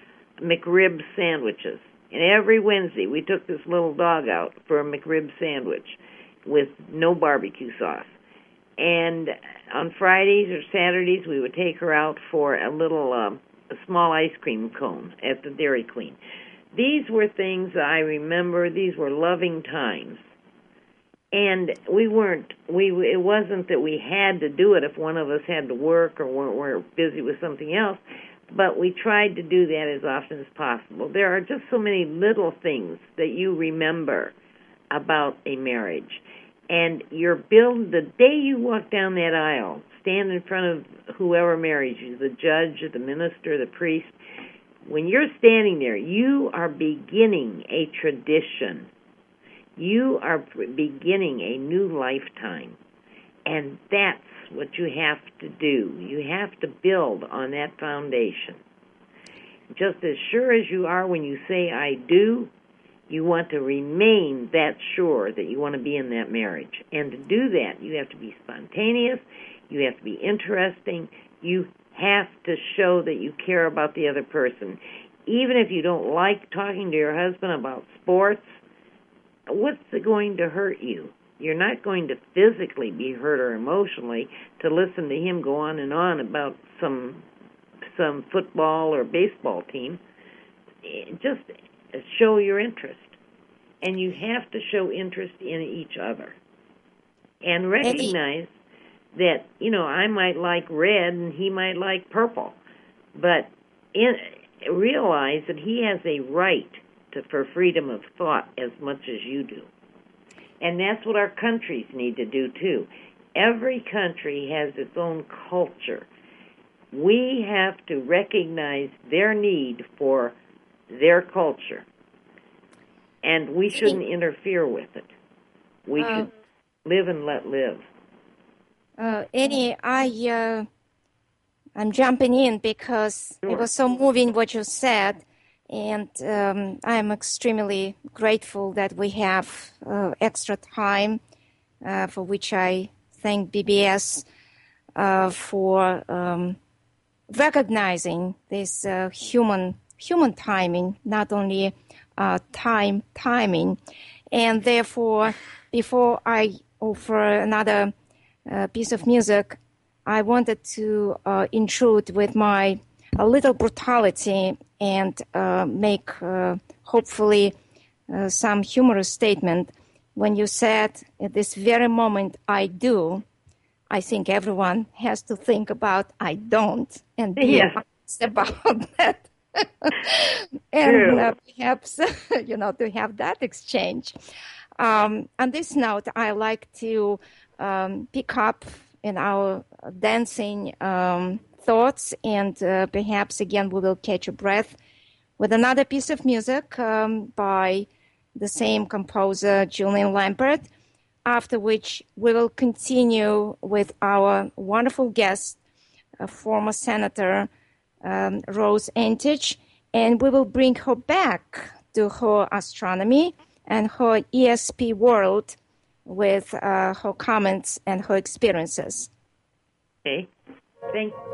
McRib sandwiches. And every Wednesday we took this little dog out for a McRib sandwich with no barbecue sauce. And on Fridays or Saturdays we would take her out for a little uh, a small ice cream cone at the Dairy Queen. These were things I remember. These were loving times. And we weren't, we, it wasn't that we had to do it if one of us had to work or weren't, were busy with something else, but we tried to do that as often as possible. There are just so many little things that you remember about a marriage. And your build, the day you walk down that aisle, stand in front of whoever marries you, the judge, the minister, the priest, when you're standing there, you are beginning a tradition. You are beginning a new lifetime, and that's what you have to do. You have to build on that foundation. Just as sure as you are when you say, I do, you want to remain that sure that you want to be in that marriage. And to do that, you have to be spontaneous, you have to be interesting, you have to show that you care about the other person. Even if you don't like talking to your husband about sports, what's going to hurt you? You're not going to physically be hurt or emotionally to listen to him go on and on about some some football or baseball team. Just show your interest. And you have to show interest in each other. And recognize that, you know, I might like red and he might like purple. But in, realize that he has a right to, for freedom of thought as much as you do. And that's what our countries need to do, too. Every country has its own culture. We have to recognize their need for their culture. And we shouldn't interfere with it. We uh, should live and let live. Uh, Annie, I, uh, I'm jumping in because sure. It was so moving what you said. And um, I'm extremely grateful that we have uh, extra time, uh, for which I thank B B S uh, for um, recognizing this uh, human human timing, not only uh, time timing. And therefore, before I offer another uh, piece of music, I wanted to uh, intrude with my a little brutality and uh, make, uh, hopefully, uh, some humorous statement. When you said, at this very moment, I do, I think everyone has to think about I don't and be yeah. honest about that. and uh, perhaps, you know, to have that exchange. Um, on this note, I like to um, pick up in our dancing um thoughts, and uh, perhaps again we will catch a breath with another piece of music um, by the same composer, Julian Lambert, after which we will continue with our wonderful guest, uh, former Senator um, Rose Antich, and we will bring her back to her astronomy and her E S P world with uh, her comments and her experiences. Okay, thank you.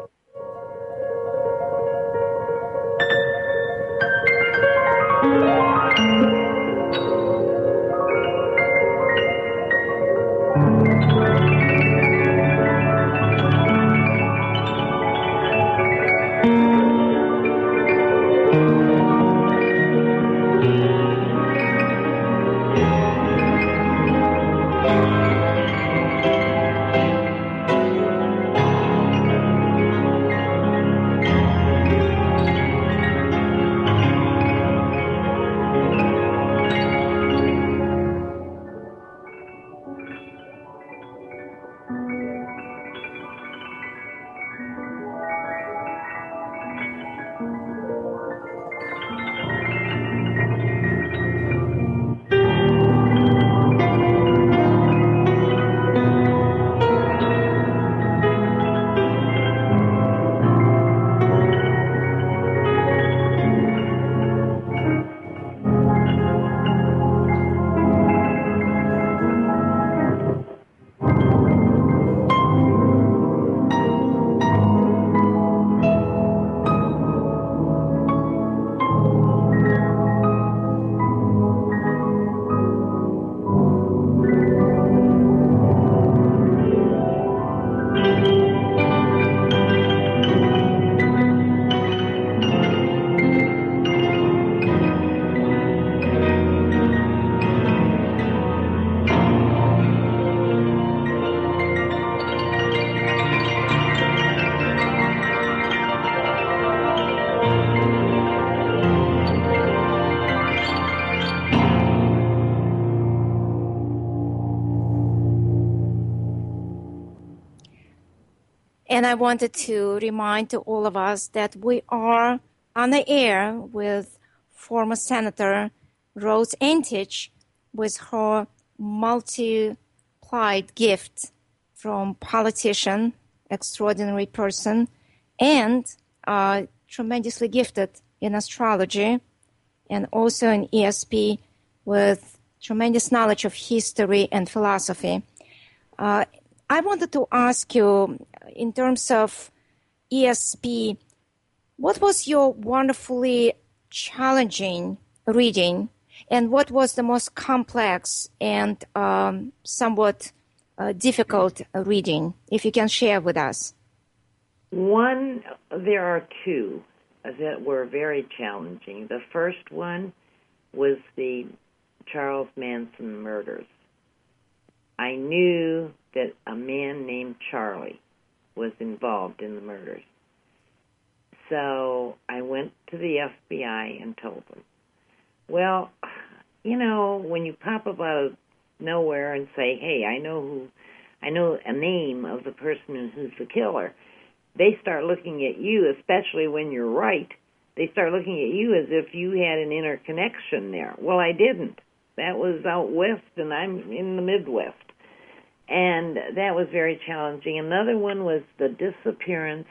And I wanted to remind to all of us that we are on the air with former Senator Rose Antich with her multiplied gift from politician, extraordinary person, and uh, tremendously gifted in astrology, and also in E S P with tremendous knowledge of history and philosophy. Uh, I wanted to ask you, in terms of E S P, what was your wonderfully challenging reading, and what was the most complex and um, somewhat uh, difficult reading, if you can share with us? One, there are two that were very challenging. The first one was the Charles Manson murders. I knew that a man named Charlie was involved in the murders. So I went to the F B I and told them. Well, you know, when you pop up out of nowhere and say, hey, I know who, I know a name of the person who's the killer, they start looking at you, especially when you're right, they start looking at you as if you had an interconnection there. Well, I didn't. That was out west, and I'm in the Midwest. And that was very challenging. Another one was the disappearance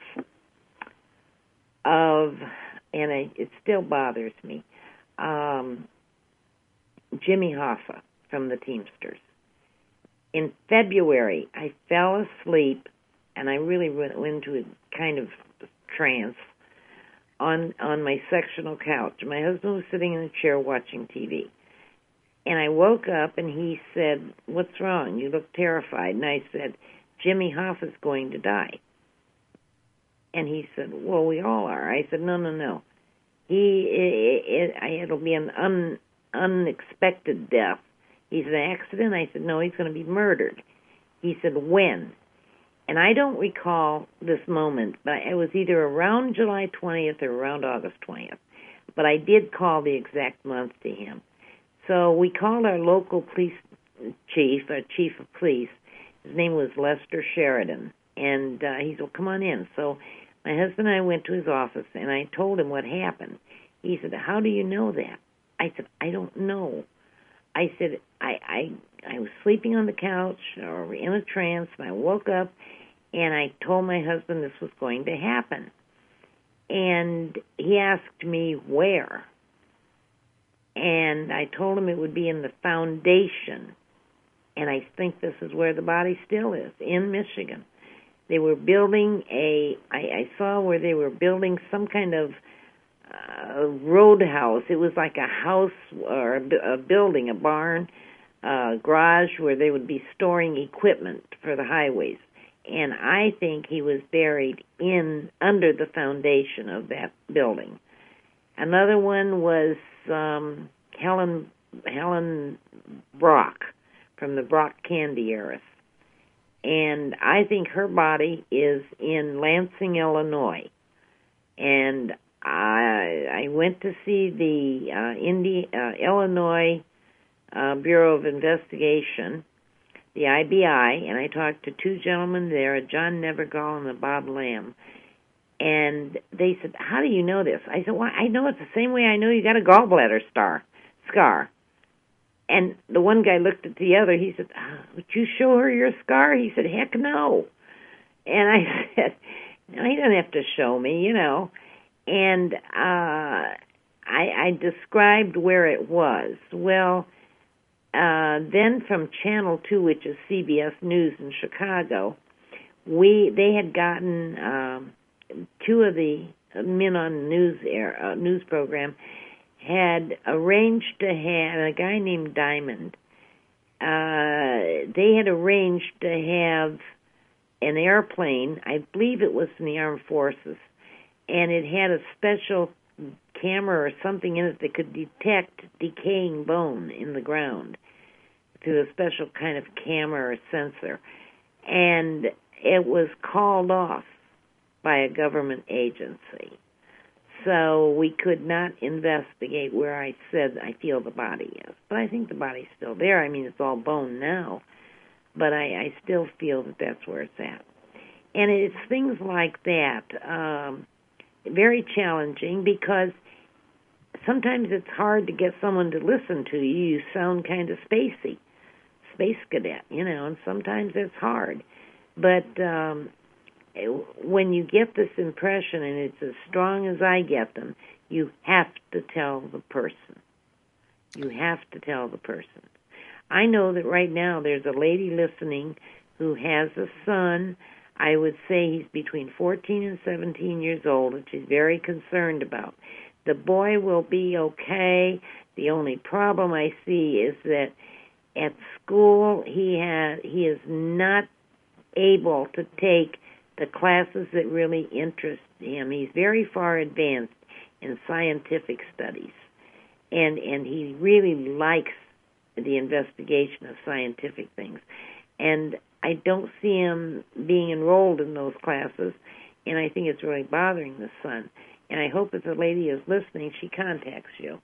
of, and I, it still bothers me, um, Jimmy Hoffa from the Teamsters. In February, I fell asleep, and I really went into a kind of trance on on my sectional couch. My husband was sitting in a chair watching T V. And I woke up, and he said, what's wrong? You look terrified. And I said, Jimmy Hoffa's going to die. And he said, well, we all are. I said, no, no, no. He, it, it, it'll be an un, unexpected death. He said, an accident? I said, no, he's going to be murdered. He said, when? And I don't recall this moment, but it was either around July twentieth or around August twentieth. But I did call the exact month to him. So we called our local police chief, our chief of police. His name was Lester Sheridan. And uh, he said, well, come on in. So my husband and I went to his office, and I told him what happened. He said, how do you know that? I said, I don't know. I said, I, I, I was sleeping on the couch or in a trance, and I woke up, and I told my husband this was going to happen. And he asked me where. And I told him it would be in the foundation. And I think this is where the body still is, in Michigan. They were building a, I, I saw where they were building some kind of uh, roadhouse. It was like a house or a, a building, a barn, a garage where they would be storing equipment for the highways. And I think he was buried in, under the foundation of that building. Another one was um, Helen Helen Brock from the Brock Candy heiress. And I think her body is in Lansing, Illinois. And I I went to see the uh, Indi- uh, Illinois uh, Bureau of Investigation, the I B I, and I talked to two gentlemen there, John Nevergall and a Bob Lamb. And they said, how do you know this? I said, well, I know it's the same way I know you got a gallbladder star, scar. And the one guy looked at the other. He said, oh, would you show her your scar? He said, heck no. And I said, no, he doesn't have to show me, you know. And uh, I, I described where it was. Well, uh, then from Channel two, which is C B S News in Chicago, we they had gotten... Um, two of the men on the news air, uh, news program had arranged to have, a guy named Diamond, uh, they had arranged to have an airplane, I believe it was in the armed forces, and it had a special camera or something in it that could detect decaying bone in the ground through a special kind of camera or sensor. And it was called off by a government agency. So we could not investigate where I said I feel the body is. But I think the body's still there. I mean, it's all bone now. But I, I still feel that that's where it's at. And it's things like that, um, very challenging, because sometimes it's hard to get someone to listen to you. You sound kind of spacey, space cadet, you know, and sometimes it's hard. But um, when you get this impression, and it's as strong as I get them, you have to tell the person. You have to tell the person. I know that right now there's a lady listening who has a son. I would say he's between fourteen and seventeen years old, and she's very concerned about. The boy will be okay. The only problem I see is that at school he has he is not able to take the classes that really interest him. He's very far advanced in scientific studies, and and he really likes the investigation of scientific things. And I don't see him being enrolled in those classes, and I think it's really bothering the son. And I hope if the lady is listening, she contacts you.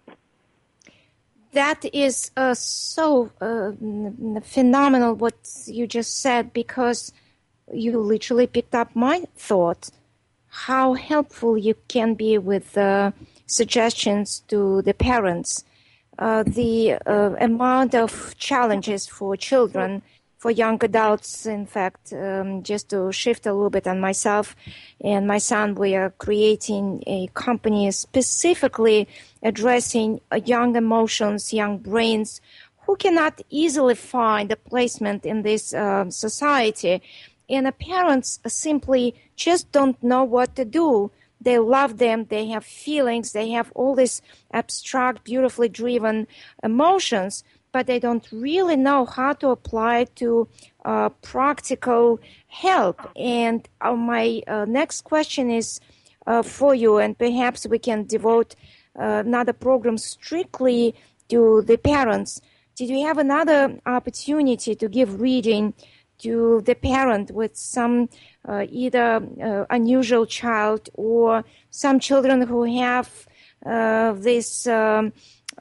That is uh, so uh, phenomenal what you just said, because you literally picked up my thought, how helpful you can be with uh, suggestions to the parents. Uh, the uh, amount of challenges for children, for young adults, in fact, um, just to shift a little bit on myself and my son, we are creating a company specifically addressing uh, young emotions, young brains, who cannot easily find a placement in this uh, society. And the parents simply just don't know what to do. They love them, they have feelings, they have all these abstract, beautifully driven emotions, but they don't really know how to apply it to uh, practical help. And uh, my uh, next question is uh, for you, and perhaps we can devote uh, another program strictly to the parents. Did you have another opportunity to give reading to the parent with some uh, either uh, unusual child or some children who have uh, this um,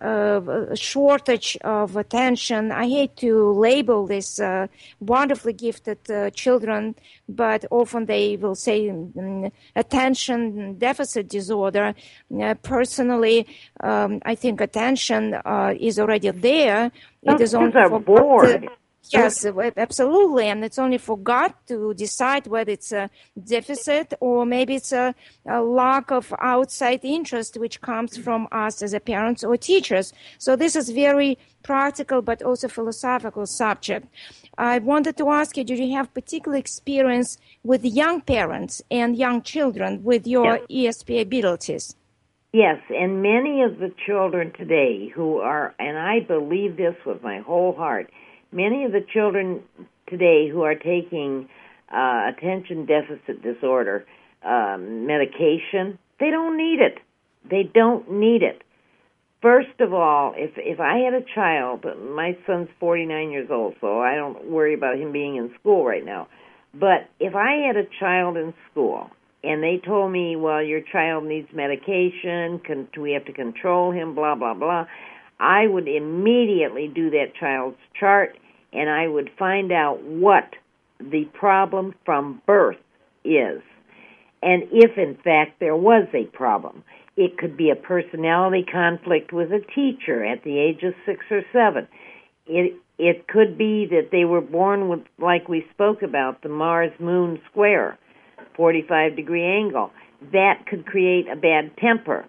uh, shortage of attention? I hate to label this uh, wonderfully gifted uh, children, but often they will say um, attention deficit disorder. Uh, personally, um, I think attention uh, is already there. Those it is only kids are for bored. The, Yes, absolutely, and it's only for God to decide whether it's a deficit or maybe it's a, a lack of outside interest which comes from us as a parents or teachers. So this is very practical but also philosophical subject. I wanted to ask you, did you have particular experience with young parents and young children with your Yes. E S P abilities? Yes, and many of the children today who are, and I believe this with my whole heart, many of the children today who are taking uh, attention deficit disorder um, medication, they don't need it. They don't need it. First of all, if if I had a child, my son's forty-nine years old, so I don't worry about him being in school right now. But if I had a child in school and they told me, well, your child needs medication, can, we have to control him, blah, blah, blah, I would immediately do that child's chart, and I would find out what the problem from birth is. And if, in fact, there was a problem, it could be a personality conflict with a teacher at the age of six or seven. It it could be that they were born with, like we spoke about, the Mars-Moon square, forty-five degree angle. That could create a bad temper.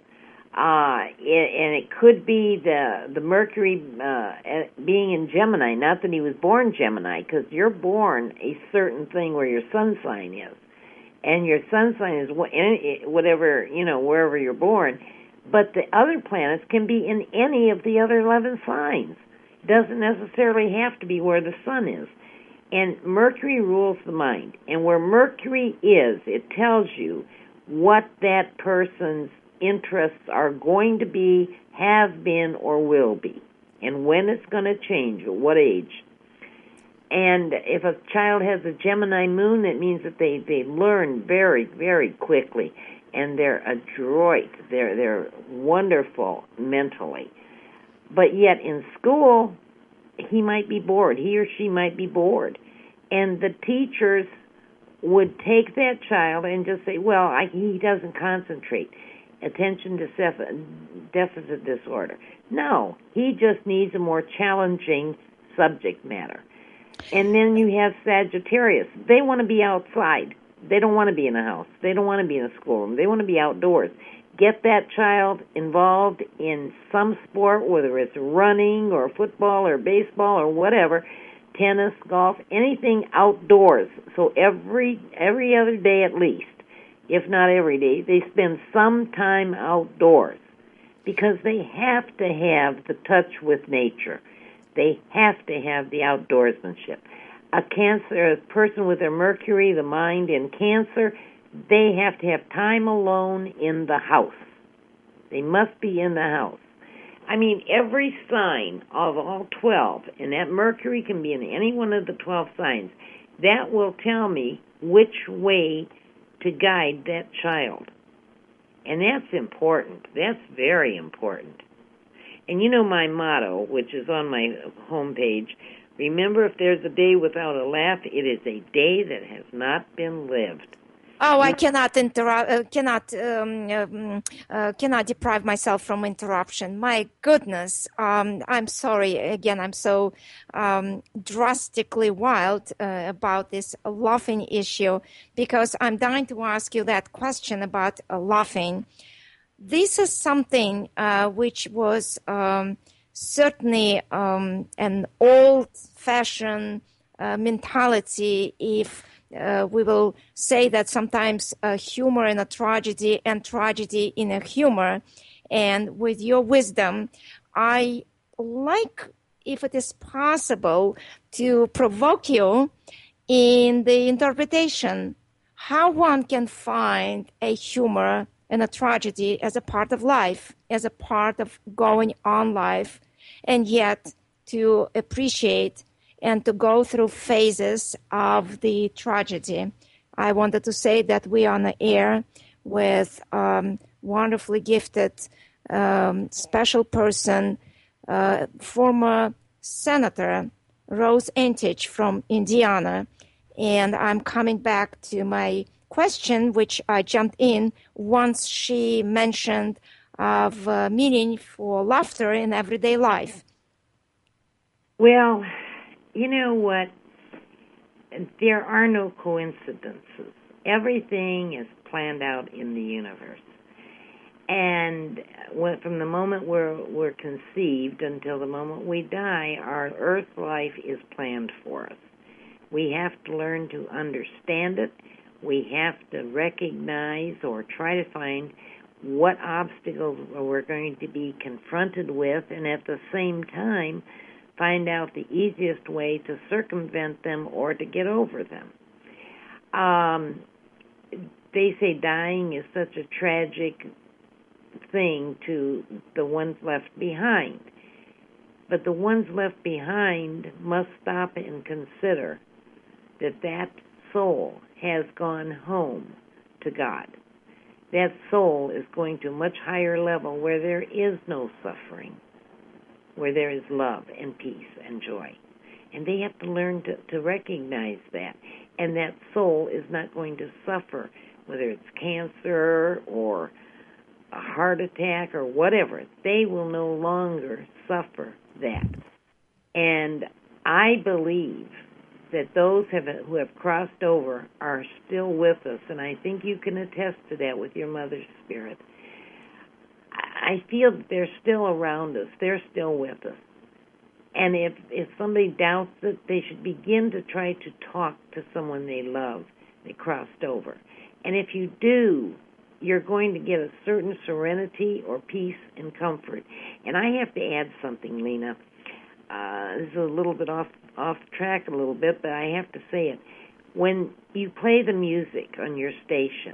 Uh, it, and it could be the the Mercury uh, being in Gemini. Not that he was born Gemini, because you're born a certain thing where your sun sign is, and your sun sign is whatever, you know, wherever you're born. But the other planets can be in any of the other eleven signs. It doesn't necessarily have to be where the sun is. And Mercury rules the mind, and where Mercury is, it tells you what that person's interests are going to be, have been, or will be, and when it's going to change, at what age. And if a child has a Gemini moon, that means that they, they learn very, very quickly, and they're adroit, they're, they're wonderful mentally. But yet in school, he might be bored, he or she might be bored. And the teachers would take that child and just say, well, I, he doesn't concentrate. Attention deficit disorder. No, he just needs a more challenging subject matter. And then you have Sagittarius. They want to be outside. They don't want to be in a house. They don't want to be in a schoolroom. They want to be outdoors. Get that child involved in some sport, whether it's running or football or baseball or whatever, tennis, golf, anything outdoors. So every every other day at least, if not every day, they spend some time outdoors because they have to have the touch with nature. They have to have the outdoorsmanship. A Cancer, a person with their Mercury, the mind in Cancer, they have to have time alone in the house. They must be in the house. I mean, every sign of all twelve, and that Mercury can be in any one of the twelve signs, that will tell me which way to guide that child. And that's important. That's very important. And you know my motto, which is on my homepage, remember, if there's a day without a laugh, it is a day that has not been lived. Oh, I cannot interrupt. Uh, cannot um, um, uh, cannot deprive myself from interruption. My goodness, um, I'm sorry again. I'm so um, drastically wild uh, about this laughing issue because I'm dying to ask you that question about uh, laughing. This is something uh, which was um, certainly um, an old-fashioned uh, mentality. If Uh, we will say that sometimes uh, humor in a tragedy and tragedy in a humor. And with your wisdom, I like, if it is possible, to provoke you in the interpretation, how one can find a humor in a tragedy as a part of life, as a part of going on life, and yet to appreciate and to go through phases of the tragedy. I wanted to say that we are on the air with um, wonderfully gifted um, special person, uh, former Senator Rose Antich from Indiana. And I'm coming back to my question, which I jumped in once she mentioned of uh, meaning for laughter in everyday life. Well, you know what? There are no coincidences. Everything is planned out in the universe. And when, from the moment we're, we're conceived until the moment we die, our earth life is planned for us. We have to learn to understand it. We have to recognize or try to find what obstacles we're going to be confronted with, and at the same time, find out the easiest way to circumvent them or to get over them. Um, they say dying is such a tragic thing to the ones left behind. But the ones left behind must stop and consider that that soul has gone home to God. That soul is going to a much higher level where there is no suffering, where there is love and peace and joy. And they have to learn to, to recognize that. And that soul is not going to suffer, whether it's cancer or a heart attack or whatever. They will no longer suffer that. And I believe that those have, who have crossed over are still with us, and I think you can attest to that with your mother's spirit. I feel that they're still around us. They're still with us. And if, if somebody doubts it, they should begin to try to talk to someone they love that crossed over. And if you do, you're going to get a certain serenity or peace and comfort. And I have to add something, Lena. Uh, this is a little bit off, off track a little bit, but I have to say it. When you play the music on your station,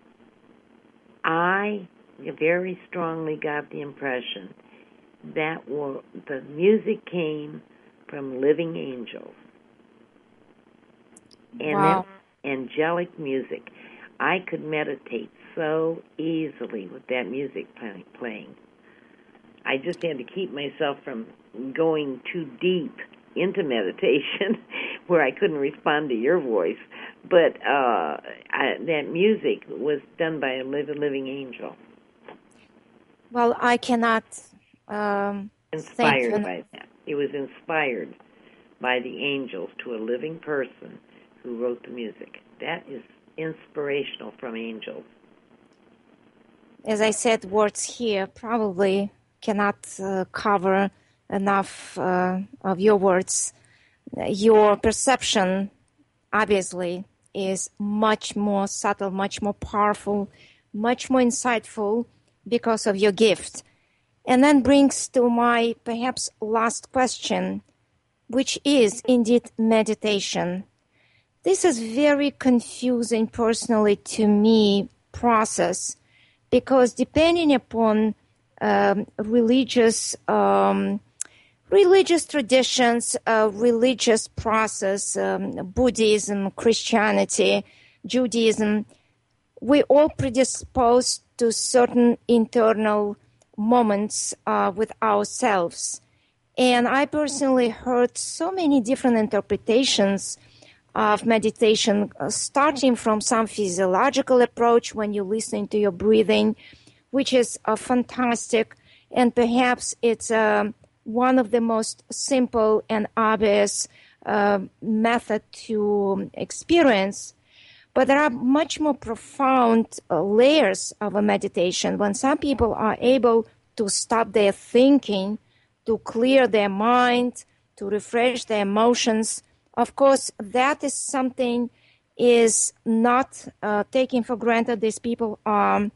I very strongly got the impression that were, the music came from living angels. And wow. that angelic music. I could meditate so easily with that music playing. I just had to keep myself from going too deep into meditation where I couldn't respond to your voice. but uh, I, that music was done by a living angel. Well, I cannot um, inspired thank you. by that. It was inspired by the angels to a living person who wrote the music. That is inspirational from angels. As I said, words here probably cannot uh, cover enough uh, of your words. Your perception, obviously, is much more subtle, much more powerful, much more insightful because of your gift. And then brings to my perhaps last question, which is indeed meditation. This is very confusing personally to me process, because depending upon um, religious um, religious traditions, uh, religious process, um, Buddhism, Christianity, Judaism, we all predisposed to certain internal moments uh, with ourselves. And I personally heard so many different interpretations of meditation, uh, starting from some physiological approach when you're listening to your breathing, which is uh, fantastic. And perhaps it's uh, one of the most simple and obvious uh, method to experience. But there are much more profound uh, layers of a meditation when some people are able to stop their thinking, to clear their mind, to refresh their emotions. Of course, that is something is not uh, taken for granted. These people are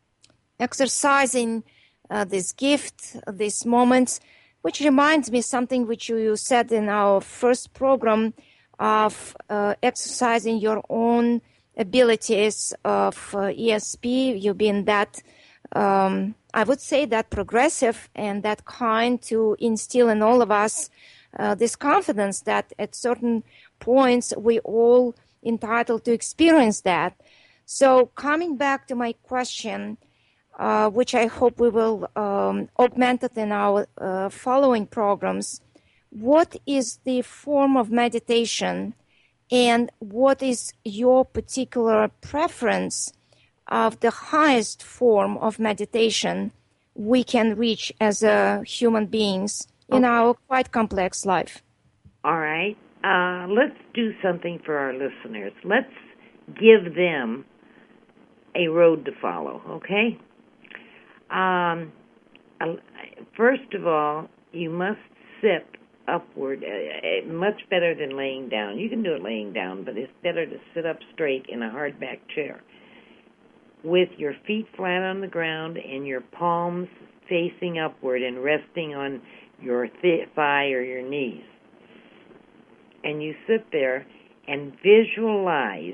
exercising uh, this gift, these moments, which reminds me something which you said in our first program of uh, exercising your own abilities of uh, E S P. You've been that, um, I would say, that progressive and that kind to instill in all of us uh, this confidence that at certain points we all entitled to experience that. So coming back to my question, uh, which I hope we will um, augment it in our uh, following programs, what is the form of meditation and what is your particular preference of the highest form of meditation we can reach as uh, human beings in okay. our quite complex life? All right. Uh, let's do something for our listeners. Let's give them a road to follow, okay? Um, first of all, you must sit upward, uh, much better than laying down. You can do it laying down, but it's better to sit up straight in a hardback chair with your feet flat on the ground and your palms facing upward and resting on your th- thigh or your knees. And you sit there and visualize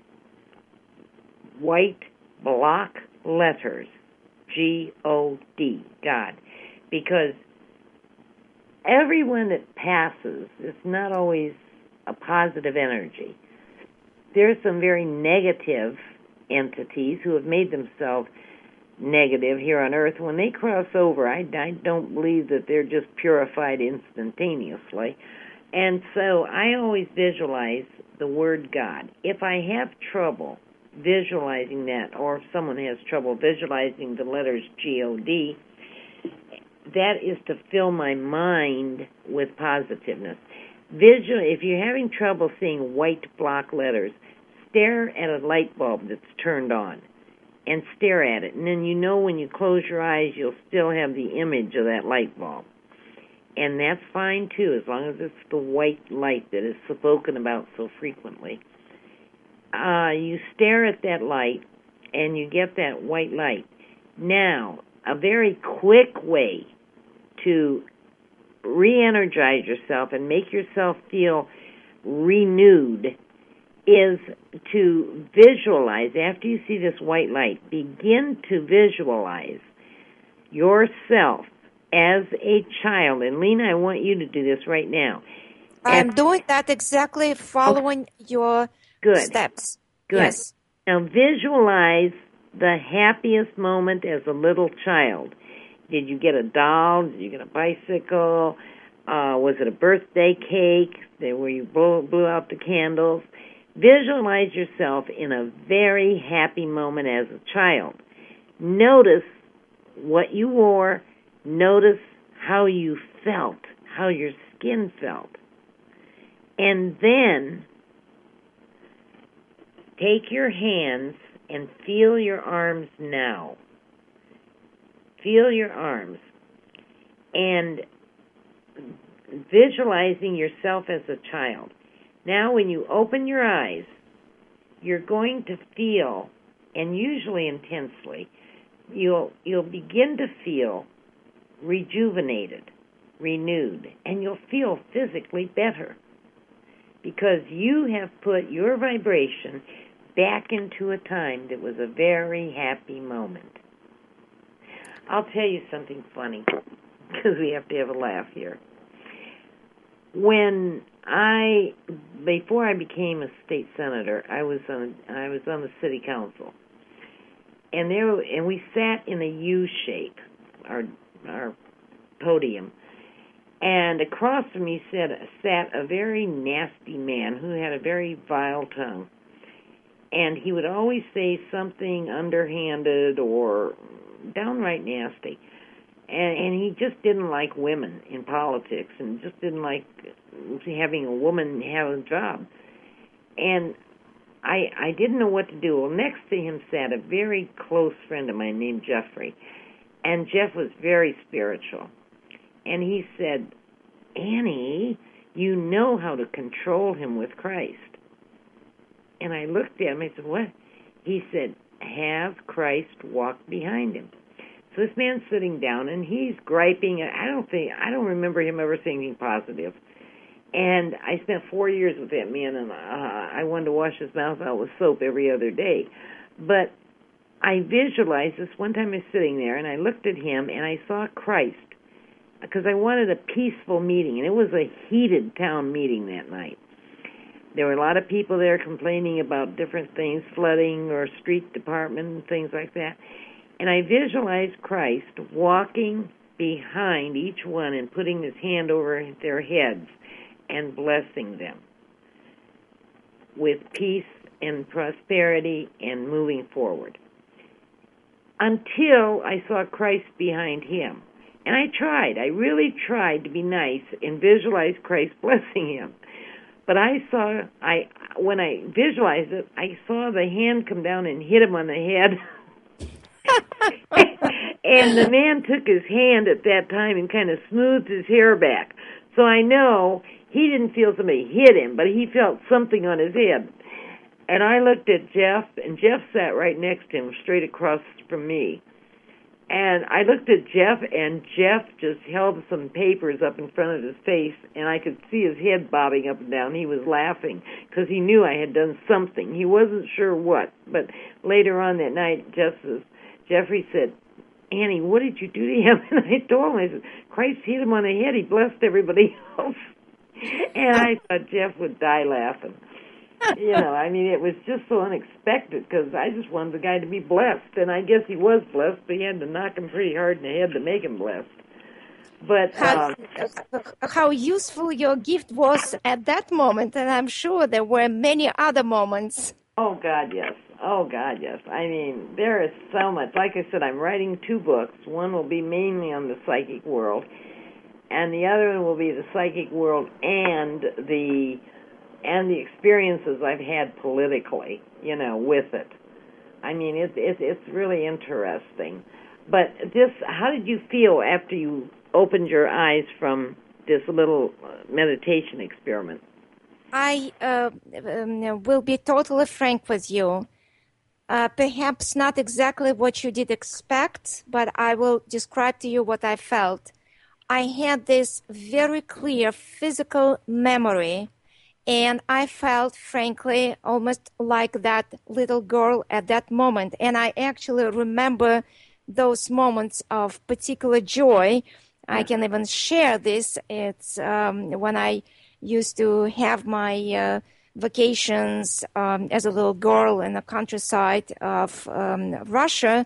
white block letters, G O D, God, because everyone that passes is not always a positive energy. There are some very negative entities who have made themselves negative here on Earth. When they cross over, I, I don't believe that they're just purified instantaneously. And so I always visualize the word God. If I have trouble visualizing that, or if someone has trouble visualizing the letters G O D, that is to fill my mind with positiveness. Visual. If you're having trouble seeing white block letters, stare at a light bulb that's turned on and stare at it. And then you know when you close your eyes, you'll still have the image of that light bulb. And that's fine, too, as long as it's the white light that is spoken about so frequently. Uh, you stare at that light, and you get that white light. Now, a very quick way to re-energize yourself and make yourself feel renewed is to visualize, after you see this white light, begin to visualize yourself as a child. And Lena, I want you to do this right now. I'm doing that exactly, following okay. your Good. steps. Good. Yes. Now visualize the happiest moment as a little child. Did you get a doll? Did you get a bicycle? Uh, was it a birthday cake where you blew, blew out the candles? Visualize yourself in a very happy moment as a child. Notice what you wore. Notice how you felt, how your skin felt. And then take your hands and feel your arms now. Feel your arms. And visualizing yourself as a child. Now when you open your eyes, you're going to feel, and usually intensely, you'll you'll begin to feel rejuvenated, renewed, and you'll feel physically better because you have put your vibration back into a time that was a very happy moment. I'll tell you something funny because we have to have a laugh here. When I, before I became a state senator, I was on I was on the city council, and there and we sat in a U shape, our our podium, and across from me sat sat a very nasty man who had a very vile tongue, and he would always say something underhanded or downright nasty. And, and he just didn't like women in politics and just didn't like having a woman have a job. And I I didn't know what to do. Well, next to him sat a very close friend of mine named Jeffrey. And Jeff was very spiritual. And he said, Annie, you know how to control him with Christ. And I looked at him and I said, what? He said, have Christ walk behind him. So this man's sitting down, and he's griping. I don't think, I don't remember him ever saying anything positive. And I spent four years with that man, and uh, I wanted to wash his mouth out with soap every other day. But I visualized this one time I was sitting there, and I looked at him, and I saw Christ, because I wanted a peaceful meeting, and it was a heated town meeting that night. There were a lot of people there complaining about different things, flooding or street department and things like that. And I visualized Christ walking behind each one and putting his hand over their heads and blessing them with peace and prosperity and moving forward. Until I saw Christ behind him. And I tried. I really tried to be nice and visualize Christ blessing him. But I saw, I when I visualized it, I saw the hand come down and hit him on the head. And the man took his hand at that time and kind of smoothed his hair back. So I know he didn't feel somebody hit him, but he felt something on his head. And I looked at Jeff, and Jeff sat right next to him, straight across from me. And I looked at Jeff, and Jeff just held some papers up in front of his face, and I could see his head bobbing up and down. He was laughing because he knew I had done something. He wasn't sure what. But later on that night, Jeff says, Jeffrey said, Annie, what did you do to him? And I told him, I said, Christ hit him on the head. He blessed everybody else. And I thought Jeff would die laughing. You know, I mean, it was just so unexpected because I just wanted the guy to be blessed. And I guess he was blessed, but he had to knock him pretty hard in the head to make him blessed. But how, um, how useful your gift was at that moment, and I'm sure there were many other moments. Oh, God, yes. Oh, God, yes. I mean, there is so much. Like I said, I'm writing two books. One will be mainly on the psychic world, and the other one will be the psychic world and the and the experiences I've had politically, you know, with it. I mean, it's it's it's really interesting. But this, how did you feel after you opened your eyes from this little meditation experiment? I uh, um, will be totally frank with you. Uh, perhaps not exactly what you did expect, but I will describe to you what I felt. I had this very clear physical memory, and I felt, frankly, almost like that little girl at that moment. And I actually remember those moments of particular joy. I can even share this. It's um, when I used to have my uh, vacations um, as a little girl in the countryside of um, Russia.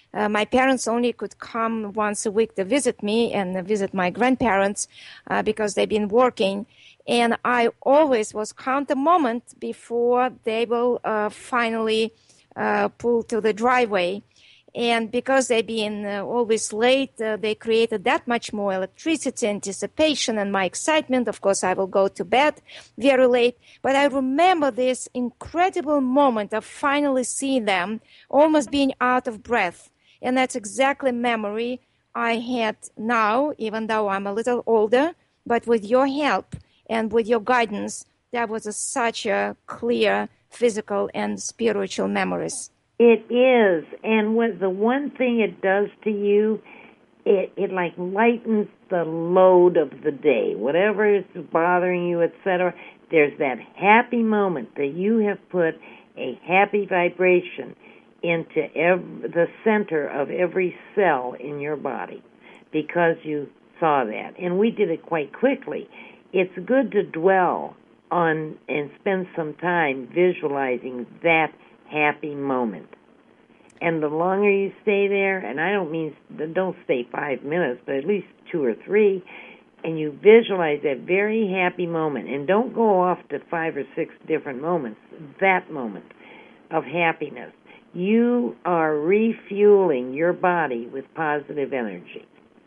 Uh, my parents only could come once a week to visit me and visit my grandparents uh, because they've been working. And I always was count a moment before they will uh, finally uh, pull to the driveway. And because they've been uh, always late, uh, they created that much more electricity, anticipation, and my excitement. Of course, I will go to bed very late. But I remember this incredible moment of finally seeing them, almost being out of breath. And that's exactly memory I had now, even though I'm a little older. But with your help and with your guidance, that was a, such a clear physical and spiritual memories. It is, and what the one thing it does to you, it it like lightens the load of the day. Whatever is bothering you, et cetera. There's that happy moment that you have put a happy vibration into every, the center of every cell in your body because you saw that. And we did it quite quickly. It's good to dwell on and spend some time visualizing that happy moment. And the longer you stay there, and I don't mean, don't stay five minutes, but at least two or three, and you visualize that very happy moment, and don't go off to five or six different moments, that moment of happiness, you are refueling your body with positive energy.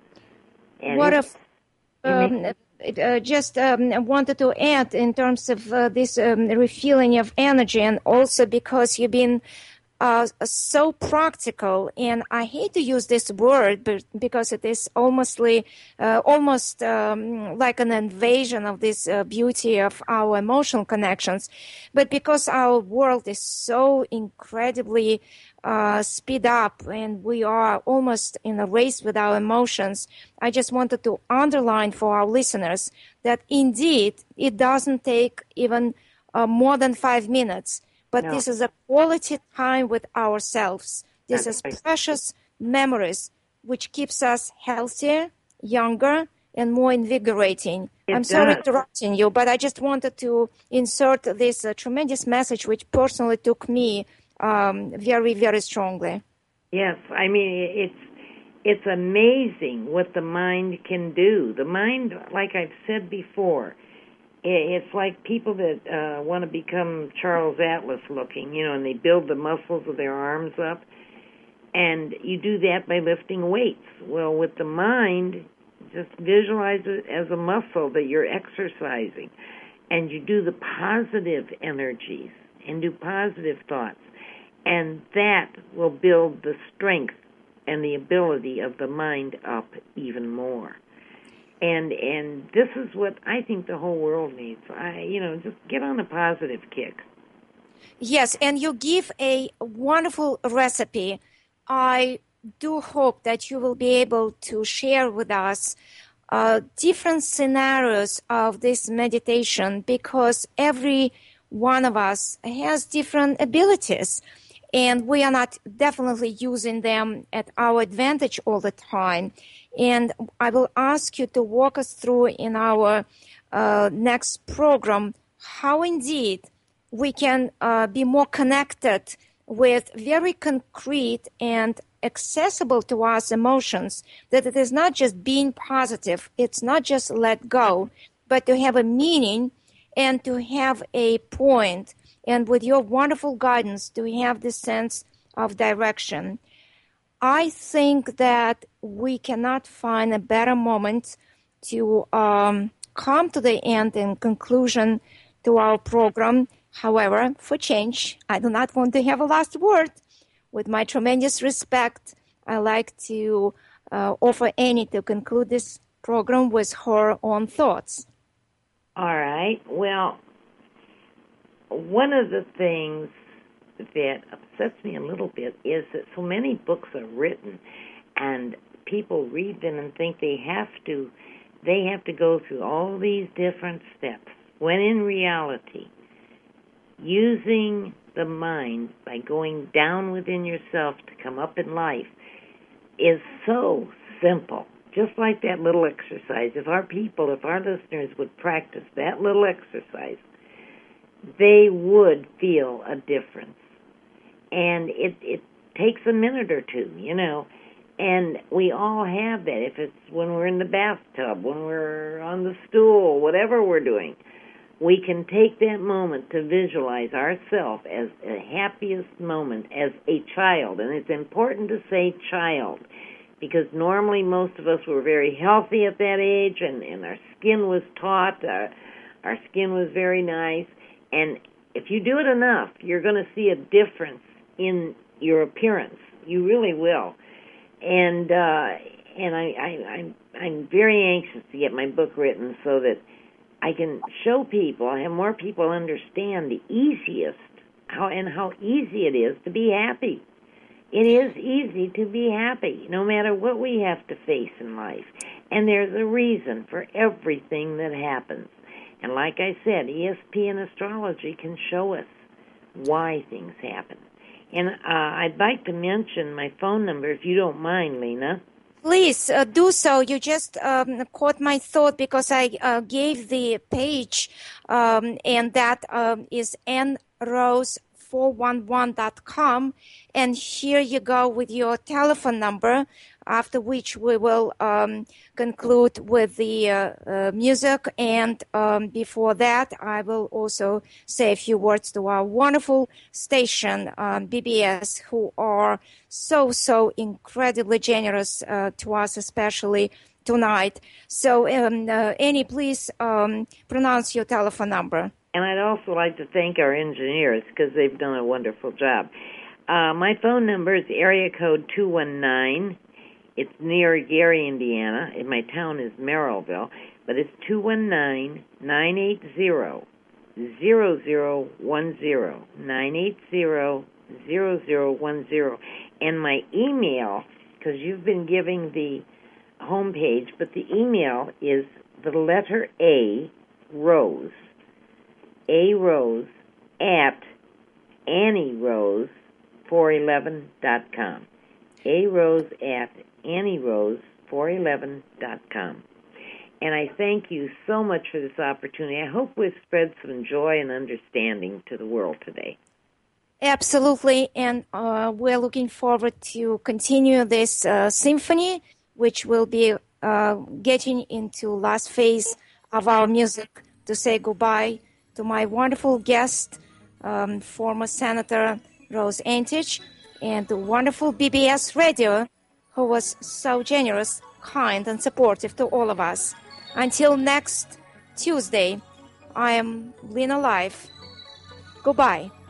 And what if... Um, Uh, just um, wanted to add in terms of uh, this um, refueling of energy, and also because you've been uh, so practical, and I hate to use this word but because it is almostly, uh, almost um, like an invasion of this uh, beauty of our emotional connections, but because our world is so incredibly Uh, speed up and we are almost in a race with our emotions, I just wanted to underline for our listeners that indeed it doesn't take even uh, more than five minutes, but no. This is a quality time with ourselves. This That's is right. Precious memories which keeps us healthier, younger, and more invigorating. It I'm sorry does. interrupting you, but I just wanted to insert this uh, tremendous message which personally took me Um, very, very strongly. Yes, I mean, it's it's amazing what the mind can do. The mind, like I've said before, it's like people that uh, want to become Charles Atlas looking, you know, and they build the muscles of their arms up, and you do that by lifting weights. Well, with the mind, just visualize it as a muscle that you're exercising, and you do the positive energies and do positive thoughts. And that will build the strength and the ability of the mind up even more. And and this is what I think the whole world needs. I, you know, just get on a positive kick. Yes, and you give a wonderful recipe. I do hope that you will be able to share with us uh, different scenarios of this meditation, because every one of us has different abilities. And we are not definitely using them at our advantage all the time. And I will ask you to walk us through in our uh, next program how indeed we can uh, be more connected with very concrete and accessible to us emotions, that it is not just being positive, it's not just let go, but to have a meaning and to have a point. And with your wonderful guidance, to have this sense of direction. I think that we cannot find a better moment to um, come to the end and conclusion to our program. However, for change, I do not want to have a last word. With my tremendous respect, I like to uh, offer Annie to conclude this program with her own thoughts. All right. Well, one of the things that upsets me a little bit is that so many books are written and people read them and think they have to they have to go through all these different steps, when in reality, using the mind by going down within yourself to come up in life is so simple. Just like that little exercise. If our people, if our listeners would practice that little exercise, they would feel a difference. And it, it takes a minute or two, you know. And we all have that. If it's when we're in the bathtub, when we're on the stool, whatever we're doing, we can take that moment to visualize ourselves as the happiest moment as a child. And it's important to say child, because normally most of us were very healthy at that age, and, and our skin was taut, our, our skin was very nice. And if you do it enough, you're going to see a difference in your appearance. You really will. And uh, and I, I, I'm, I'm very anxious to get my book written so that I can show people, I have more people understand the easiest, how and how easy it is to be happy. It is easy to be happy, no matter what we have to face in life. And there's a reason for everything that happens. And like I said, E S P and astrology can show us why things happen. And uh, I'd like to mention my phone number, if you don't mind, Lena. Please uh, do so. You just um, caught my thought because I uh, gave the page, um, and that um, is n rose four one one dot com. And here you go with your telephone number, after which we will um, conclude with the uh, uh, music. And um, before that, I will also say a few words to our wonderful station, um, B B S, who are so, so incredibly generous uh, to us, especially tonight. So, um, uh, Annie, please um, pronounce your telephone number. And I'd also like to thank our engineers because they've done a wonderful job. Uh, my phone number is area code two one nine. It's near Gary, Indiana, and my town is Merrillville, but it's two one nine, nine eight zero, zero zero one zero, nine eight zero, zero zero one zero. And my email, because you've been giving the homepage, but the email is the letter A, Rose, A Rose, at Annie Rose four eleven dot com. A Rose at Annie Rose four eleven dot com. And I thank you so much for this opportunity. I hope we've spread some joy and understanding to the world today. Absolutely, and uh, we're looking forward to continue this uh, symphony, which will be uh, getting into last phase of our music, to say goodbye to my wonderful guest, um, former Senator Rose Antich, and the wonderful B B S Radio, who was so generous, kind, and supportive to all of us. Until next Tuesday, I am Lena Life. Goodbye.